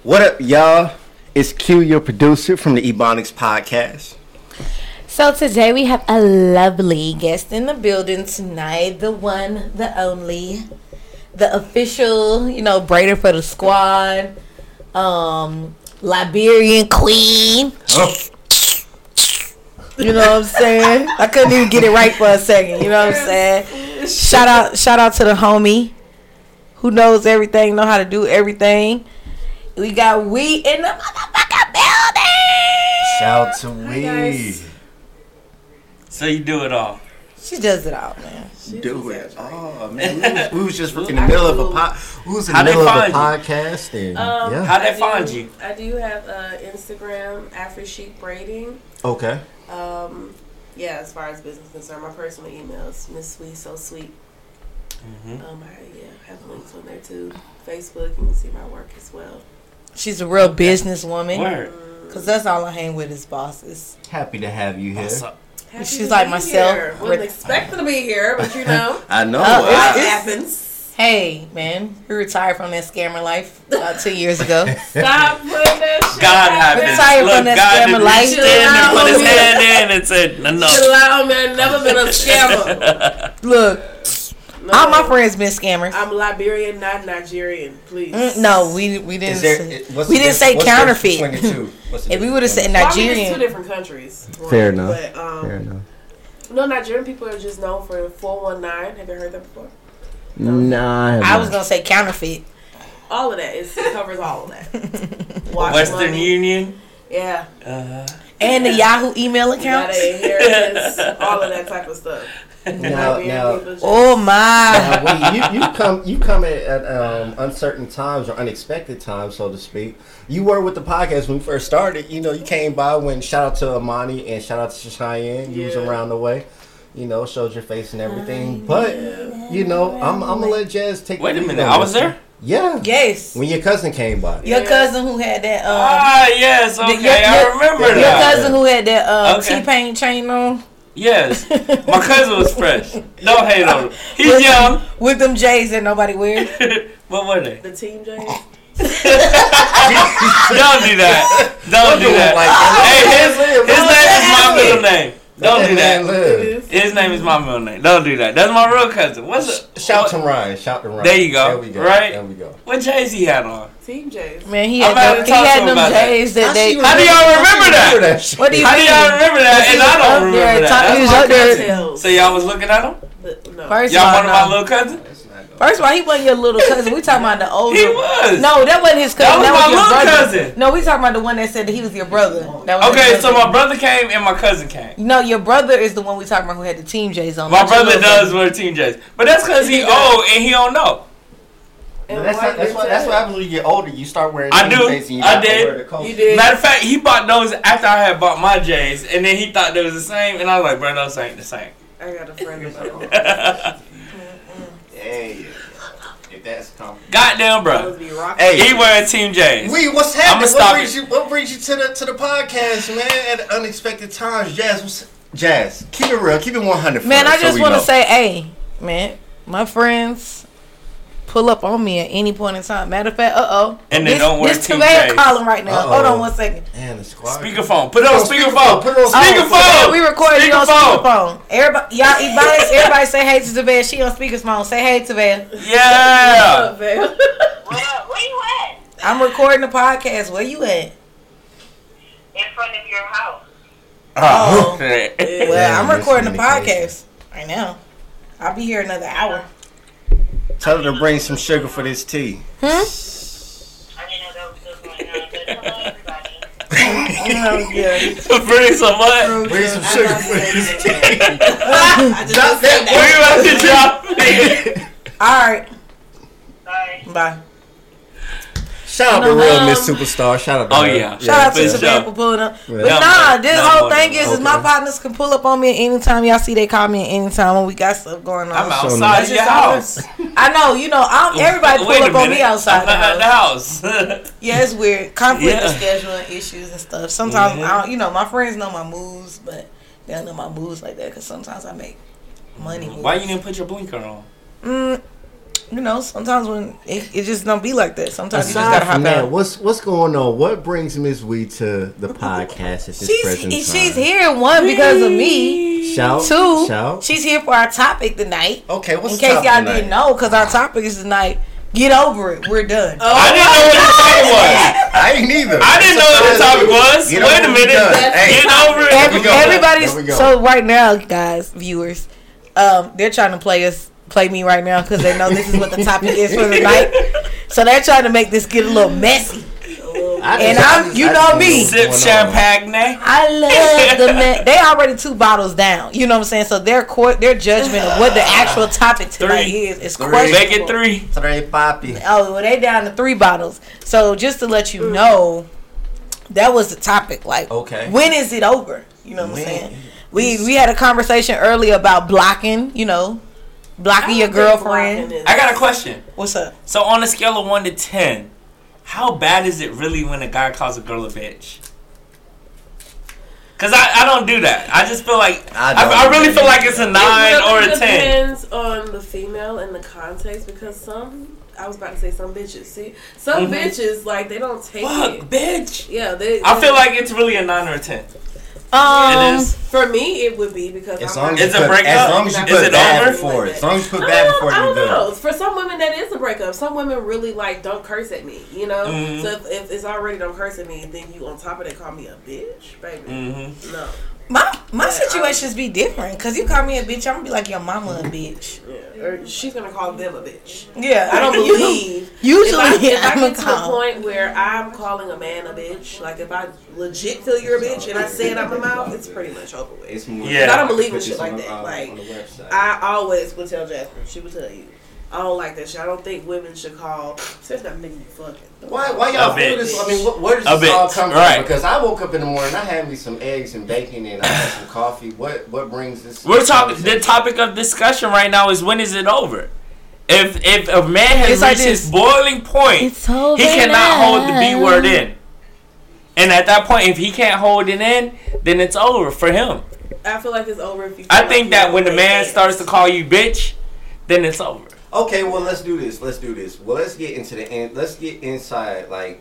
What up, y'all? It's Q, your producer from the Ebonics podcast. So today we have a lovely guest in the building tonight. The one, the only, the official, braider for the squad. Liberian queen. Oh. You know what I'm saying? I couldn't even get it right for a second. You know what I'm saying? Shout out to the homie who knows everything, know how to do everything. We got We in the motherfucking building. Shout to We. So you do it all. She does it all, man. Do it. Oh man, we was just in the middle of a podcast. And, How'd they find you? I do have Instagram, Afro Chic Braiding. Okay. As far as business concerned, my personal email is Miss Sweet So Sweet. I have links on there too. Facebook, you can see my work as well. She's a real businesswoman. Word. Cause that's all I hang with is bosses. Happy to have you here. Happy She's like myself. Here. Wasn't expecting to be here, but I know. It happens. Hey, man, we retired from that scammer life about 2 years ago. Stop putting that shit. God happens. Retired from that scammer life. Reached in and put his hand in and said, "No." Chill out, man. Never been a scammer. Look, all my friends been scammers. I'm Liberian, not Nigerian. Please. No, we didn't. We didn't say counterfeit. If we would have said Nigerian, it's two different countries. Fair enough. But, Fair enough. No, Nigerian people are just known for 419. Have you heard that before? Nah, I was gonna say counterfeit. All of that. It covers all of that. Western Union. Yeah. And the Yahoo email accounts. Inheritance, all of that type of stuff. Now, oh my! Now, you come at uncertain times or unexpected times, so to speak. You were with the podcast when we first started. You came by when shout out to Amani and shout out to Cheyenne. You was around the way. Showed your face and everything. But I'm gonna let Jazz take. Wait a minute, I was there. Yeah. Yes. When your cousin came by. Your cousin who had that. Yes. Okay, I remember that. Your cousin who had that T-Pain chain on. Yes. My cousin was fresh. Don't hate on him. He's young. With them J's that nobody wears. What were they? The Team James. Don't do that. Don't do that. Hey, his name is my middle name. Don't do that. His name is my middle name. Don't do that. That's my real cousin. What's it? Shout to Ryan. There you go. There we go. Right? There we go. What J's he had on? Team James. Man, he had them J's that they. How do y'all remember that? What do you mean? How do y'all remember that? And I don't remember that. He was up there. So y'all was looking at him? No. Y'all one of my little cousins? First of all, he wasn't your little cousin. We talking about the older. He was. No, that wasn't his cousin. That was my your little brother. cousin. No, we talking about the one that said that he was your brother. That was Okay, so my brother came and my cousin came. No, your brother is the one we talking about who had the Team J's on. My brother does wear Team J's, but that's because he old and he don't know. That's what happens when you get older. You start wearing. I do. I did. You did. Matter of fact, he bought those after I had bought my J's, and then he thought they was the same, and I was like, bro, those ain't the same. I got a friend of mine. Hey. That's coming. Goddamn, bro. Hey, he wearing Team J's. What's happening? What brings you to the podcast, man? At unexpected times, Jazz. Keep it real. Keep it 100. Man, I just want to say, hey, man, my friends pull up on me at any point in time. Matter of fact, and they don't wear Team J's. Calling right now. Hold on 1 second. Man, the squad. Speakerphone. Put it on speakerphone. Speakerphone. We recording you on speakerphone. Everybody, y'all, Ebonics, everybody say hey to Tavell. She on speakerphone. Say hey to Tavell. Yeah. What up, Val? What up? Where you at? I'm recording the podcast. Where you at? In front of your house. Oh. Well, Well, I'm recording the podcast right now. I'll be here another hour. Tell her to bring some sugar for this tea. I didn't know that was still going on, but hello, everybody. Bring some what? Bring some sugar for this tea. We about to drop it. All right. Bye. Bye. Shout out to real Miss Superstar. Shout out to her. Yeah. Shout out to Savannah for pulling up. But this whole thing is my partners can pull up on me at any time. Y'all see they call me at any time when we got stuff going on. I'm outside your house. I know, everybody pull up on me outside the house. Yeah, it's weird. Conflict of scheduling issues and stuff. Sometimes, I don't, my friends know my moves, but they don't know my moves like that because sometimes I make money moves. Why you didn't put your blinker on? you know, sometimes when it just don't be like that. Sometimes you just Aside gotta from hop that, out. what's going on? What brings Miss Wee to the podcast at this present time? She's here, one, because of me. Shout. Two, she's here for our topic tonight. Okay, what's in case y'all didn't know, because our topic is tonight. Get over it. We're done. Oh, I didn't know what the topic was. I ain't either. I didn't know what the topic was. Wait a minute. Hey, get over it. Everybody's so right now, guys, viewers, they're trying to play me right now because they know this is what the topic is for the night. So they're trying to make this get a little messy. You know me. Sip champagne. I love the man. They already 2 bottles down. You know what I'm saying? So their judgment of what the actual topic tonight is questionable. Make it 3. 3 papi. Oh, well, they down to 3 bottles. So just to let you know, that was the topic. Like, okay, when is it over? You know what I'm saying? We had a conversation earlier about blocking. You know, blocking your girlfriend. I got a question. What's up? So on a scale of 1 to 10. How bad is it really when a guy calls a girl a bitch? Because I don't do that. I just feel like I really feel like it's a 9 or a 10. It depends on the female and the context, because I was about to say some bitches. See, some bitches, like, they don't take it. Bitch. Yeah, I feel like it's really a 9 or a 10. It is. For me, it would be because it's a breakup. As long as you put bad before it. As long as you put bad before I you don't do. know. For some women, that is a breakup. Some women really don't curse at me. You know. Mm-hmm. So if it's already don't curse at me, and then you on top of that call me a bitch, baby. Mm-hmm. No. My situations be different, because you call me a bitch, I'm going to be like, your mama a bitch. Yeah. Or she's going to call them a bitch. Yeah. I don't believe. Usually, if I get to the point where I'm calling a man a bitch, like if I legit feel you're a bitch and I say it out my mouth, it's pretty much over with. Yeah. I don't believe in shit like that. Like, I always would tell Jasper, she would tell you, I don't like that shit. I don't think women should call, especially that nigga you fucking. Why y'all feel this? I mean, where does this all come from? Because I woke up in the morning, I had me some eggs and bacon, and I had some coffee. What brings this? We're talking. The topic of discussion right now is, when is it over? If a man has reached his boiling point, he cannot hold the B word in. And at that point, if he can't hold it in, then it's over for him. I feel like it's over if you. I think that when the man starts to call you bitch, then it's over. Okay, well, let's do this. Well, let's get into the end. Let's get inside. Like,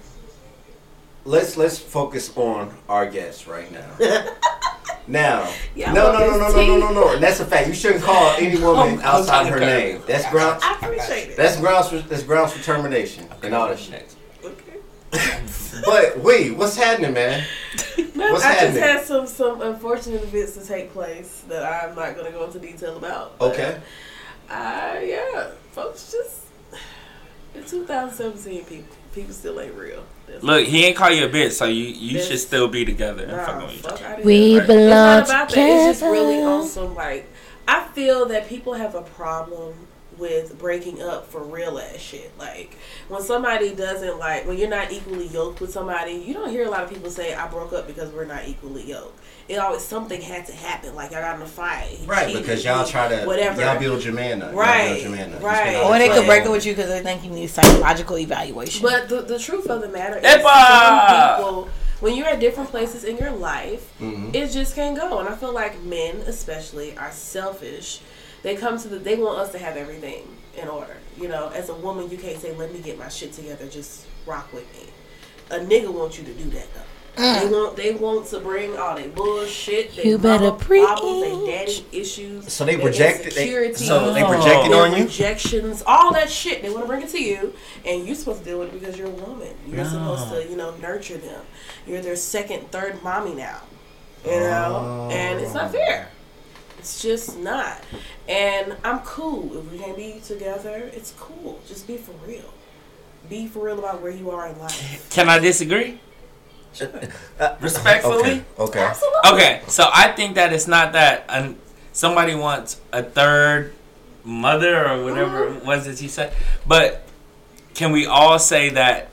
let's focus on our guests right now. Now, no. And that's a fact. You shouldn't call any woman outside her name. That's grounds. I appreciate it. That's grounds for termination and all that shit. Okay. But what's happening, man? What's happening? I just had some unfortunate events to take place that I'm not going to go into detail about. Okay. Yeah, folks, just in 2017, people still ain't real. Look, he ain't call you a bitch, so you should still be together. We belong together. It's just really awesome. Like, I feel that people have a problem with breaking up for real ass shit. Like, when somebody doesn't when you're not equally yoked with somebody, you don't hear a lot of people say, I broke up because we're not equally yoked. It always, something had to happen. Like, I got in a fight. Right, because y'all try to, y'all build your man up. Right. Or they could break up with you because they think you need psychological evaluation. But the truth of the matter is, some people, when you're at different places in your life, it just can't go. And I feel like men, especially, are selfish. They want us to have everything in order. You know, as a woman, you can't say, let me get my shit together, just rock with me. A nigga wants you to do that, though. They want to bring all their bullshit, their problems, their daddy issues. So they projected insecurity. They projected on you? Rejections, all that shit. They want to bring it to you, and you're supposed to deal with it because you're a woman. You're supposed to, nurture them. You're their second, third mommy now. You know? And it's not fair. It's just not. And I'm cool. If we can't be together, it's cool. Just be for real. Be for real about where you are in life. Can I disagree? Respectfully? Okay. Absolutely. Okay, so I think that it's not that somebody wants a third mother or whatever it was that he said. But can we all say that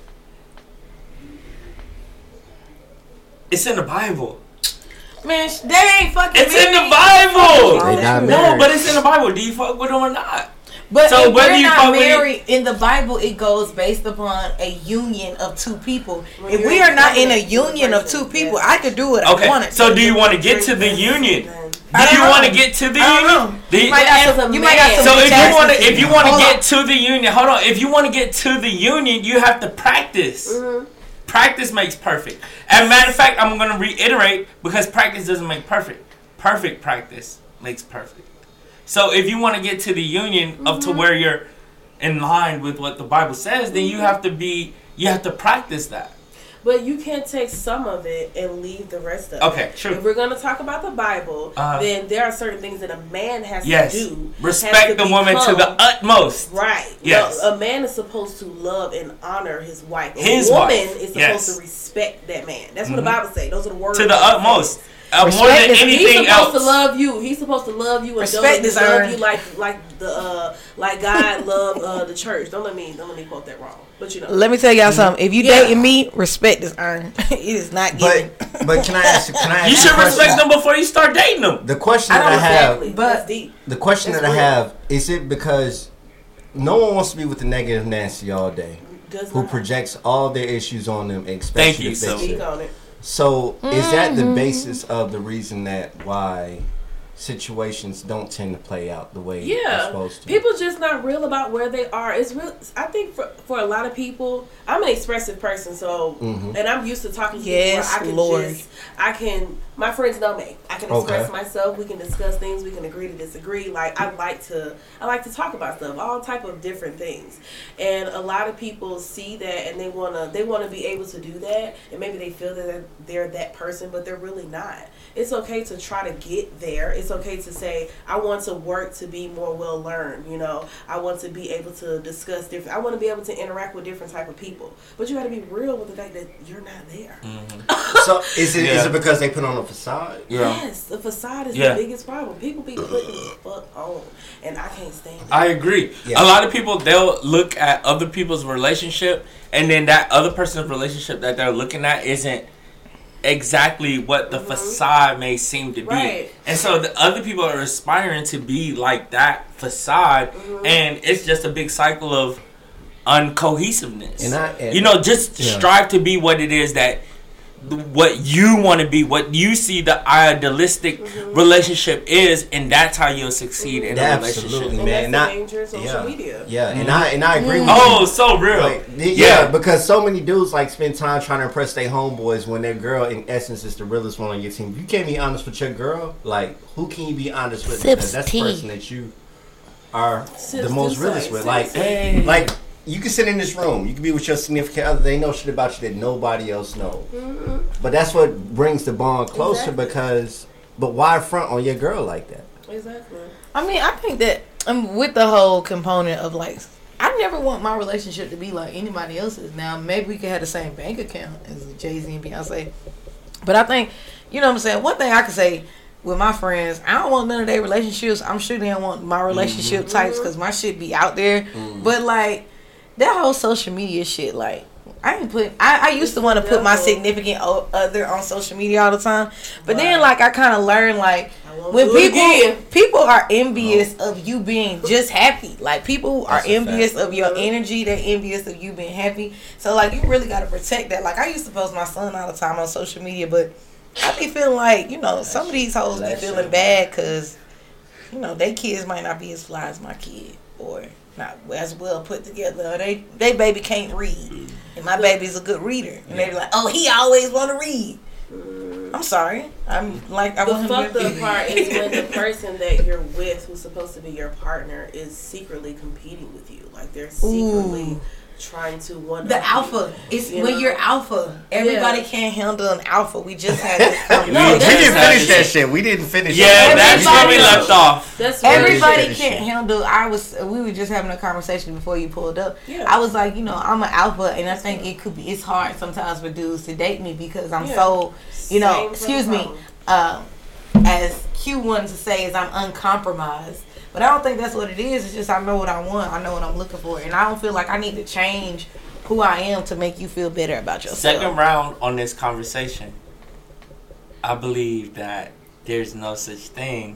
it's in the Bible? Man, they ain't fucking It's married. in the Bible. No, but it's in the Bible. Do you fuck with them or not? But so if whether we're you not fuck married, in the Bible, it goes based upon a union of two people. When if we are not in a union of two people, I could do what I wanted. So do you want to get to the union? Do you want to get to the union? You might got some. So if you want to get to the union, hold on. If you want to get to the union, you have to practice. Mm-hmm. Practice makes perfect. As a matter of fact, I'm going to reiterate because practice doesn't make perfect. Perfect practice makes perfect. So if you want to get to the union up to where you're in line with what the Bible says, then you have to practice that. But you can't take some of it and leave the rest of it. Okay, true. If we're going to talk about the Bible, then there are certain things that a man has to do. Respect the woman to the utmost. Right. Yes. No, a man is supposed to love and honor his wife. A woman is supposed to respect that man. That's what the Bible says. Those are the words. To the utmost. More than anything else. He's supposed to love you. He's supposed to love you and respect love you like God loved the church. Don't let me quote that wrong. But you know. Let me tell y'all something. If you dating me, respect is earned. It is not given. But can I ask? You should respect them before you start dating them. The question that I have, but the question that I have is: it because no one wants to be with the negative Nancy all day, who projects all their issues on them and expects you to fix it. So is that the basis of the reason that why situations don't tend to play out the way they're supposed to? People just not real about where they are. It's real. I think for a lot of people, I'm an expressive person, so and I'm used to talking to people. My friends know me. I can express myself. We can discuss things. We can agree to disagree. Like I like to talk about stuff, all type of different things. And a lot of people see that and they wanna be able to do that. And maybe they feel that they're that person, but they're really not. It's okay to try to get there. It's okay to say, I want to work to be more well learned. You know, I want to be able to discuss different. I want to be able to interact with different type of people. But you got to be real with the fact that you're not there. So is it because they put on a facade? Yes, the facade is the biggest problem. People be putting the fuck on, and I can't stand it. I agree. Yeah. A lot of people, they'll look at other people's relationship, and then that other person's relationship that they're looking at isn't exactly what the facade may seem to be. Right. And so the other people are aspiring to be like that facade, and it's just a big cycle of uncohesiveness. Just strive to be what it is that what you want to be, what you see the idealistic relationship is, and that's how you'll succeed in a relationship. Absolutely, man. And that's the danger of social media. Yeah, and I agree with you. Oh, so real. Because so many dudes spend time trying to impress their homeboys when their girl, in essence, is the realest one on your team. You can't be honest with your girl. Like, who can you be honest with? Because that's the person that you are the most realist with. Like. You can sit in this room. You can be with your significant other. They know shit about you that nobody else knows. But that's what brings the bond closer because... But why front on your girl like that? Exactly. I mean, I think that with the whole component of I never want my relationship to be like anybody else's. Now, maybe we could have the same bank account as Jay-Z and Beyonce. But I think, you know what I'm saying? One thing I can say with my friends, I don't want none of their relationships. I'm sure they don't want my relationship types because my shit be out there. But that whole social media shit, I used to want to put my significant other on social media all the time, but then I kind of learned when people are envious of you being just happy, people are envious of your energy, they're envious of you being happy. So you really got to protect that. I used to post my son all the time on social media, but I be feeling some of these hoes be feeling bad because their kids might not be as fly as my kid or not as well put together. They baby can't read, and my baby's a good reader, and they're like, "Oh, he always want to read." I'm sorry. The fucked up part is when the person that you're with, who's supposed to be your partner, is secretly competing with you. They're secretly trying to one the alpha. It's when you're alpha. Everybody can't handle an alpha. We just had this conversation. We didn't finish that shit. We didn't finish. Yeah, that's where we left off. Everybody can't handle. We were just having a conversation before you pulled up. Yeah. I was like, I'm an alpha, and I think it's hard sometimes for dudes to date me because I'm so, excuse me, as Q wanted to say is I'm uncompromised. But I don't think that's what it is. It's just I know what I want. I know what I'm looking for. And I don't feel like I need to change who I am to make you feel better about yourself. Second round on this conversation. I believe that there's no such thing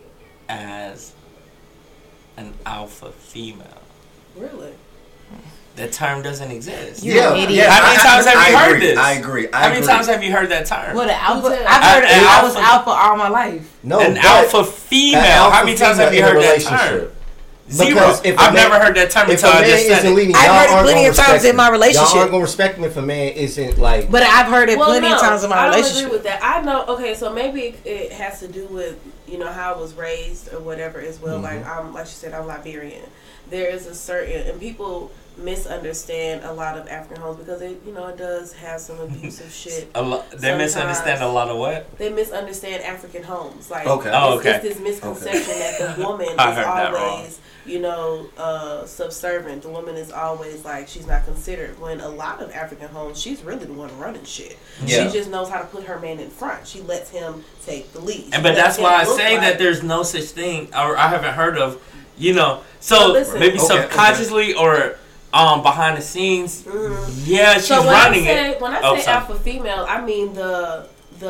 as an alpha female. Really? That term doesn't exist. Yeah. How many times have you heard this? I agree. How many times have you heard that term? What, an alpha? I've heard I was alpha all my life. No, an alpha female. How many times have you heard that term? Zero. I've never heard that term until I just said it. I've heard it plenty of times in my relationship. Y'all aren't gonna respect me if a man isn't like. But I've heard it plenty of times in my relationship. I don't agree with that. I know. Okay, so maybe it has to do with how I was raised or whatever as well. Mm-hmm. Like you said, I'm Liberian. There is a certain, and people misunderstand a lot of African homes because it does have some abusive shit. They misunderstand a lot of what? They misunderstand African homes. Like, it's this misconception that the woman is always, subservient. The woman is always like, she's not considered. When a lot of African homes, she's really the one running shit. Yeah. She just knows how to put her man in front. She lets him take the lead. But that's why I say that there's no such thing, or I haven't heard of, maybe subconsciously or behind the scenes, she's running it. When I say alpha female, I mean the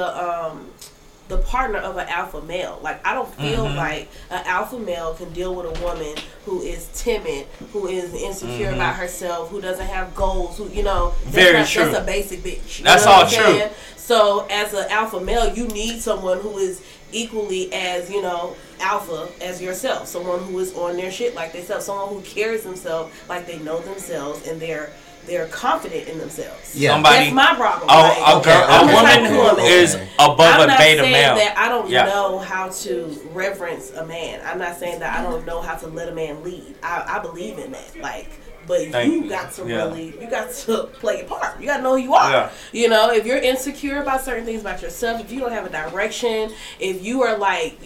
partner of an alpha male. Like, I don't feel like an alpha male can deal with a woman who is timid, who is insecure about herself, who doesn't have goals, who very true. That's a basic bitch. That's all true. So as an alpha male, you need someone who is equally as alpha as yourself, someone who is on their shit like themselves, someone who carries themselves like they know themselves and they're confident in themselves. Yeah. That's my problem. A woman who is above a beta male. I'm not saying that I don't know how to reverence a man. I'm not saying that I don't know how to let a man lead. I believe in that. But you got to you got to play your part. You got to know who you are. Yeah. If you're insecure about certain things about yourself, if you don't have a direction, if you are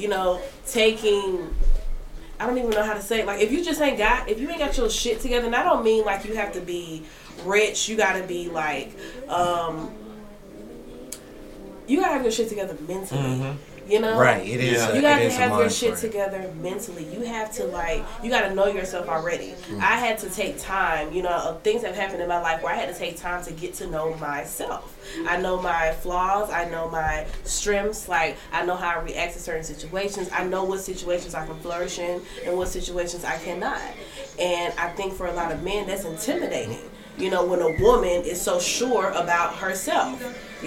taking, I don't even know how to say it. Like, if you just ain't got your shit together, and I don't mean like you have to be rich. You got to be like, you got to have your shit together mentally. Mm-hmm. Right, it is. You got to have your shit together mentally. You have to you got to know yourself already. Mm-hmm. I had to take time, things have happened in my life where I had to take time to get to know myself. I know my flaws. I know my strengths. I know how I react to certain situations. I know what situations I can flourish in and what situations I cannot. And I think for a lot of men, that's intimidating. When a woman is so sure about herself,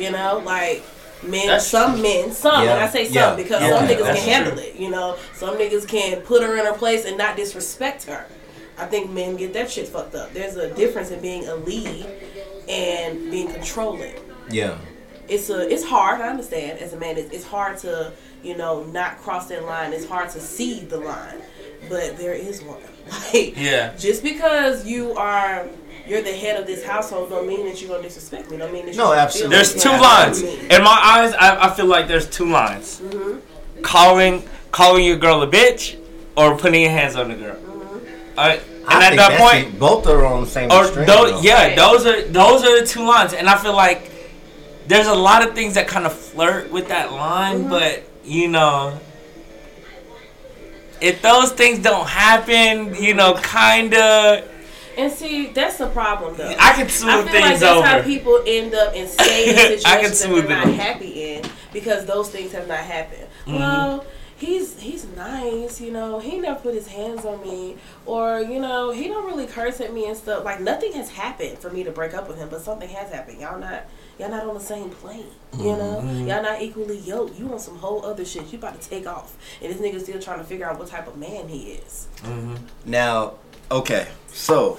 some, and I say some because some niggas can handle it, some niggas can put her in her place and not disrespect her. I think men get that shit fucked up. There's a difference in being a lead and being controlling. Yeah. It's hard, I understand, as a man, it's hard to, not cross that line. It's hard to see the line, but there is one. Just because you're the head of this household don't mean that you're going to disrespect me. Don't mean that absolutely. There's two lines. In my eyes, I feel like there's two lines. Mm-hmm. Calling your girl a bitch or putting your hands on the girl. Mm-hmm. And at that point, both are on the same string. Those are the two lines. And I feel like there's a lot of things that kind of flirt with that line, but, if those things don't happen, kind of... And see, that's the problem, though. I can smooth things over. I feel like that's how people end up in staying situations that they're not happy in because those things have not happened. Mm-hmm. Well, he's nice, he never put his hands on me, or he don't really curse at me and stuff. Like, nothing has happened for me to break up with him, but something has happened. Y'all not on the same plane, Mm-hmm. Y'all not equally yoked. You on some whole other shit. You about to take off, and this nigga still trying to figure out what type of man he is. Mm-hmm. Now. Okay, so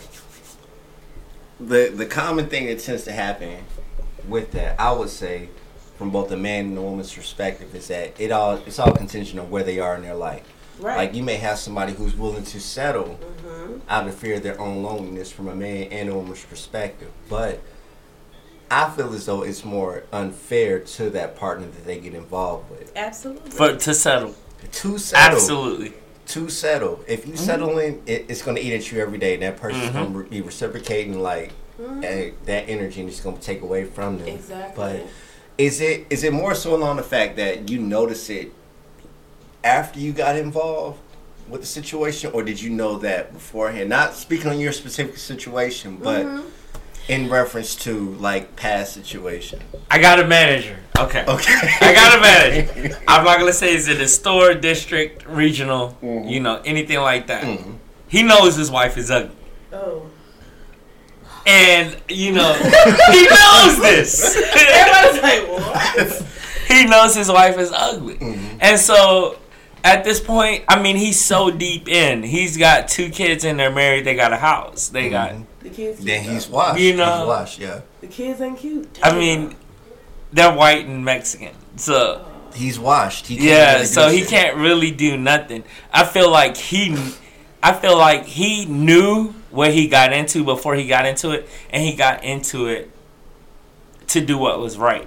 the common thing that tends to happen with that, I would say, from both the man and the woman's perspective, is that it's all contingent on where they are in their life. Right. Like, you may have somebody who's willing to settle out of fear of their own loneliness from a man and a woman's perspective, but I feel as though it's more unfair to that partner that they get involved with. Absolutely. To settle. Absolutely. To settle. If you settle in, it's going to eat at you every day. And that person's going to be reciprocating that energy, and it's going to take away from them. Exactly. But is it more so along the fact that you notice it after you got involved with the situation, or did you know that beforehand? Not speaking on your specific situation, but in reference to past situation. I got a manager. Okay. I got a manager. I'm not gonna say is it a store, district, regional, anything like that. Mm-hmm. He knows his wife is ugly. Oh. And, he knows this. Everybody's like, what? He knows his wife is ugly. Mm-hmm. And so, at this point, I mean, he's so deep in. He's got 2 kids and they're married. They got a house. They got... The kids cute, then he's washed. He's washed, yeah. The kids ain't cute. Damn. I mean, they're white and Mexican. So... He's washed. He can't really do nothing. I feel like he knew what he got into before he got into it, and he got into it to do what was right.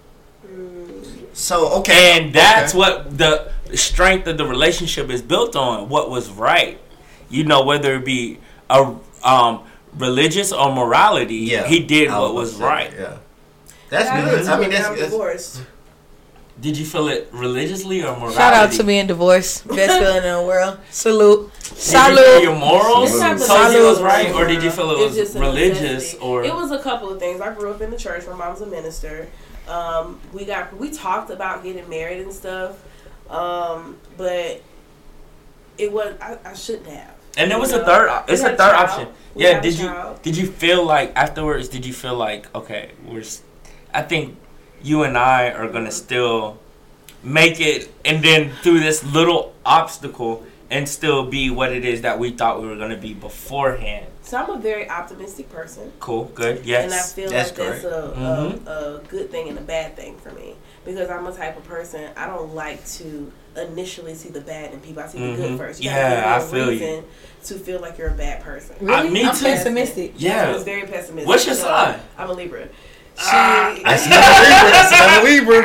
So okay, and that's what the strength of the relationship is built on. What was right, whether it be a religious or morality. Yeah, he did what was right. Yeah, that's good. I mean, that's divorced. Did you feel it religiously or morality? Shout out to being divorced. Best feeling in the world. Salute. Salute. Did you feel your morals told you it was right, or did you feel it was religious? Or it was a couple of things. I grew up in the church. My mom's a minister. We talked about getting married and stuff, but it was I shouldn't have. And there was a third. It's a third option. Yeah. Did you feel like afterwards? Did you feel like okay? I think you and I are gonna still make it, and then through this little obstacle, and still be what it is that we thought we were gonna be beforehand. So I'm a very optimistic person. Cool, good, yes. And I feel that's a good thing and a bad thing for me, because I'm a type of person, I don't like to initially see the bad in people. I see the good first. I feel you. To feel like you're a bad person. Really? Me too. I'm pessimistic. Yeah. I was very pessimistic. What's your sign? I'm a Libra. I see a Libra.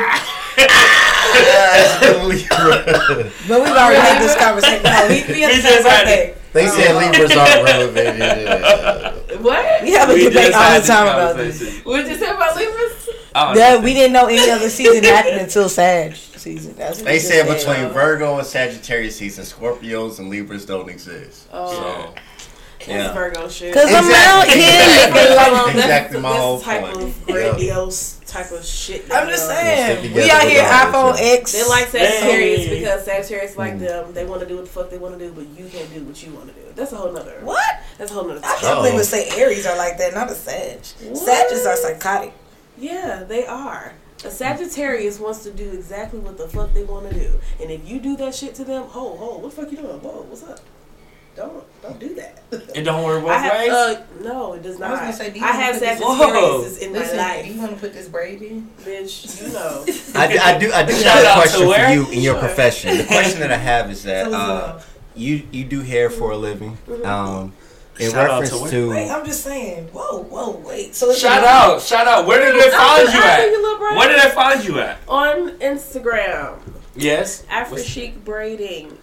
But we've already had this conversation. They said Libras aren't relevant. What? We have a debate all the time about this. What did you say about Libras? We didn't know any other season happened until Sag season. That's what they said between Virgo and Sagittarius season, Scorpios and Libras don't exist. Oh. So. Yeah. Virgo shit. Because I'm out here looking like exactly my whole type of grandiose type of shit. I'm just saying. We out here iPhone X. They like Sagittarius because Sagittarius like them. They want to do what the fuck they want to do, but you can't do what you want to do. That's a whole nother. What? That's a whole nother. I can't believe it say Aries are like that, not a Sag. Sages are psychotic. Yeah, they are. A Sagittarius wants to do exactly what the fuck they want to do, and if you do that shit to them, what the fuck you doing? Whoa, what's up? Don't do that. It don't work both ways? No, it does not. I was gonna say, I have Sagittarius in my life. Do you want to put this braid in? Bitch, you know. I do have a question for you in your profession. The question that I have is that you do hair for a living. In reference to wait, I'm just saying. Whoa, wait. So shout out. Where did they find you at? Where did they find you at? On Instagram. Yes. Afrochic Braiding.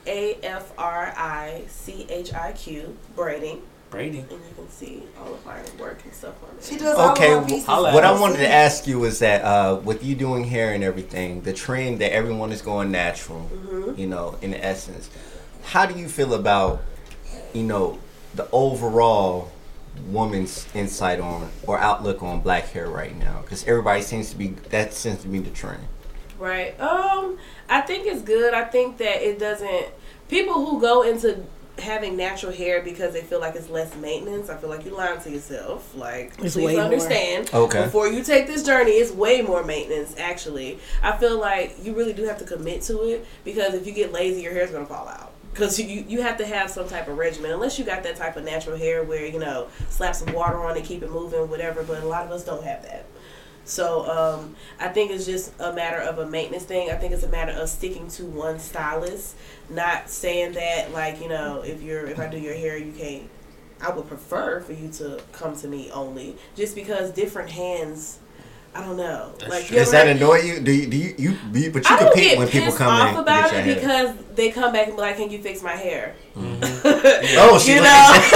AFRICHIQ Braiding. And you can see all of my work and stuff on it. She does okay, all pieces. What I wanted to ask you is that with you doing hair and everything, the trend that everyone is going natural, in essence, how do you feel about, the overall woman's insight on or outlook on black hair right now? Because everybody seems to be the trend. Right. I think it's good. I think that it doesn't. People who go into having natural hair because they feel like it's less maintenance, I feel like you're lying to yourself. Like, it's please understand. Okay. Before you take this journey, it's way more maintenance. Actually, I feel like you really do have to commit to it, because if you get lazy, your hair's gonna fall out. Because you have to have some type of regimen, unless you got that type of natural hair where, slap some water on it, keep it moving, whatever. But a lot of us don't have that. So I think it's just a matter of a maintenance thing. I think it's a matter of sticking to one stylist, not saying that, like, if I do your hair, you can't. I would prefer for you to come to me only, just because different hands. I don't know. Like, does that annoy you? Do you but you compete when people come in and about get it because they come back and be like, "Can you fix my hair?" Mm-hmm. Oh, she so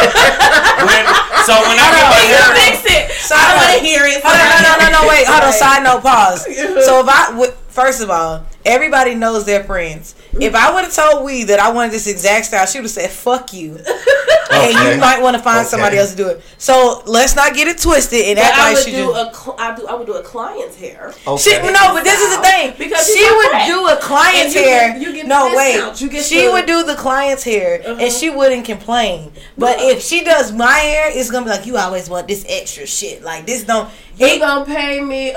when I get my hair, fix it. I don't want to hear it. No. Wait. Hold on. Side note. Pause. So first of all, Everybody knows their friends. If I would have told Wee that I wanted this exact style, she would have said, fuck you. And you might want to find somebody else to do it. So let's not get it twisted and act like she I would do a client's hair. Okay. But this is the thing. Because she would do a client's hair. She would do the client's hair and she wouldn't complain. But if she does my hair, it's gonna be like, you always want this extra shit. Like this don't. You gonna pay me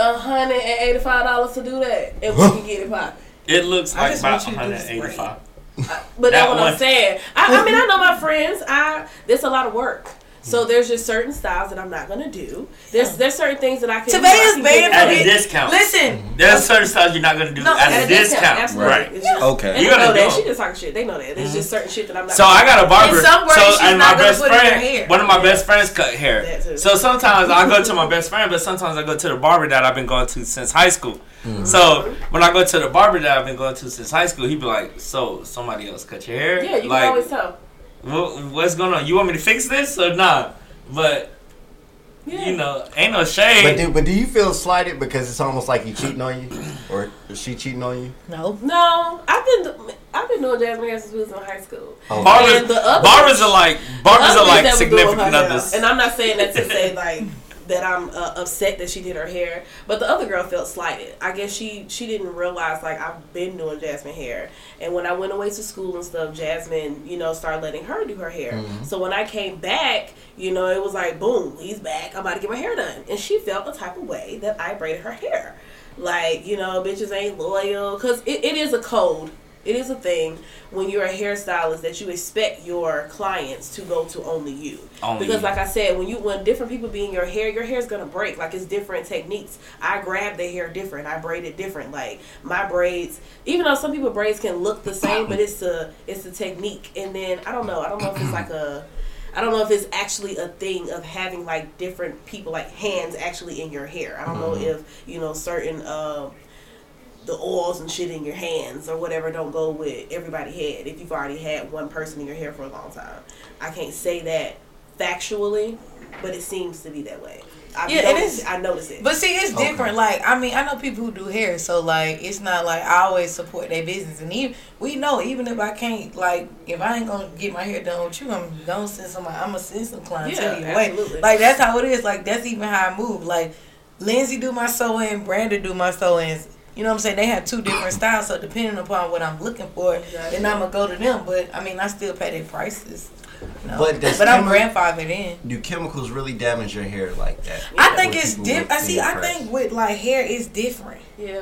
$185 to do that, and we can get it popping. It looks like about $185. But that's what I'm saying. I mean, I know my friends. There's a lot of work. So there's just certain styles that I'm not gonna do. There's certain things that I can. Tavaya's banned at a discount. Listen, there's certain styles you're not gonna do at a discount. Absolutely. Right? Just, okay. You know that. She just talking shit. They know that. There's just certain shit that I'm not. So I got a barber. And my best friend, one of my best friends cut hair. So sometimes I go to my best friend, but sometimes I go to the barber that I've been going to since high school. Mm-hmm. So when I go to the barber that I've been going to since high school, he be like, "So somebody else cut your hair?" Yeah, you can always tell. What's going on? You want me to fix this or not? But you know, ain't no shade. But do you feel slighted because it's almost like he cheating on you, or is she cheating on you? No. I've been doing Jasmine hair since we was in high school. Oh. Barbers are like significant others. And I'm not saying that to say like that I'm upset that she did her hair, but the other girl felt slighted. I guess she didn't realize like I've been doing Jasmine hair, and when I went away to school and stuff, Jasmine, started letting her do her hair. Mm-hmm. So when I came back, it was like boom, he's back. I'm about to get my hair done, and she felt a type of way that I braided her hair. Like bitches ain't loyal, because it is a code. It is a thing when you're a hairstylist that you expect your clients to go to only you. Because like I said, when different people be in your hair's gonna break. Like it's different techniques. I grab the hair different. I braid it different. Like my braids, even though some people braids can look the same, but it's the technique. And then I don't know if it's like I don't know if it's actually a thing of having like different people like hands actually in your hair. I don't know if certain the oils and shit in your hands or whatever don't go with everybody's head if you've already had one person in your hair for a long time. I can't say that factually, but it seems to be that way. I notice it. But see, it's different. Like, I mean, I know people who do hair, so like, it's not like I always support their business. And even if I can't, like, if I ain't gonna get my hair done with you, I'm gonna send somebody. I'm gonna send some clientele your way. Like that's how it is. Like that's even how I move. Like Lindsay do my sew-in, Brandon do my sew-ins. You know what I'm saying? They have two different styles, so depending upon what I'm looking for, then I'm going to go to them. But, I mean, I still pay their prices. But I'm grandfathered in. Do chemicals really damage your hair like that? I think it's different. I think with, like, hair, it's different. Yeah.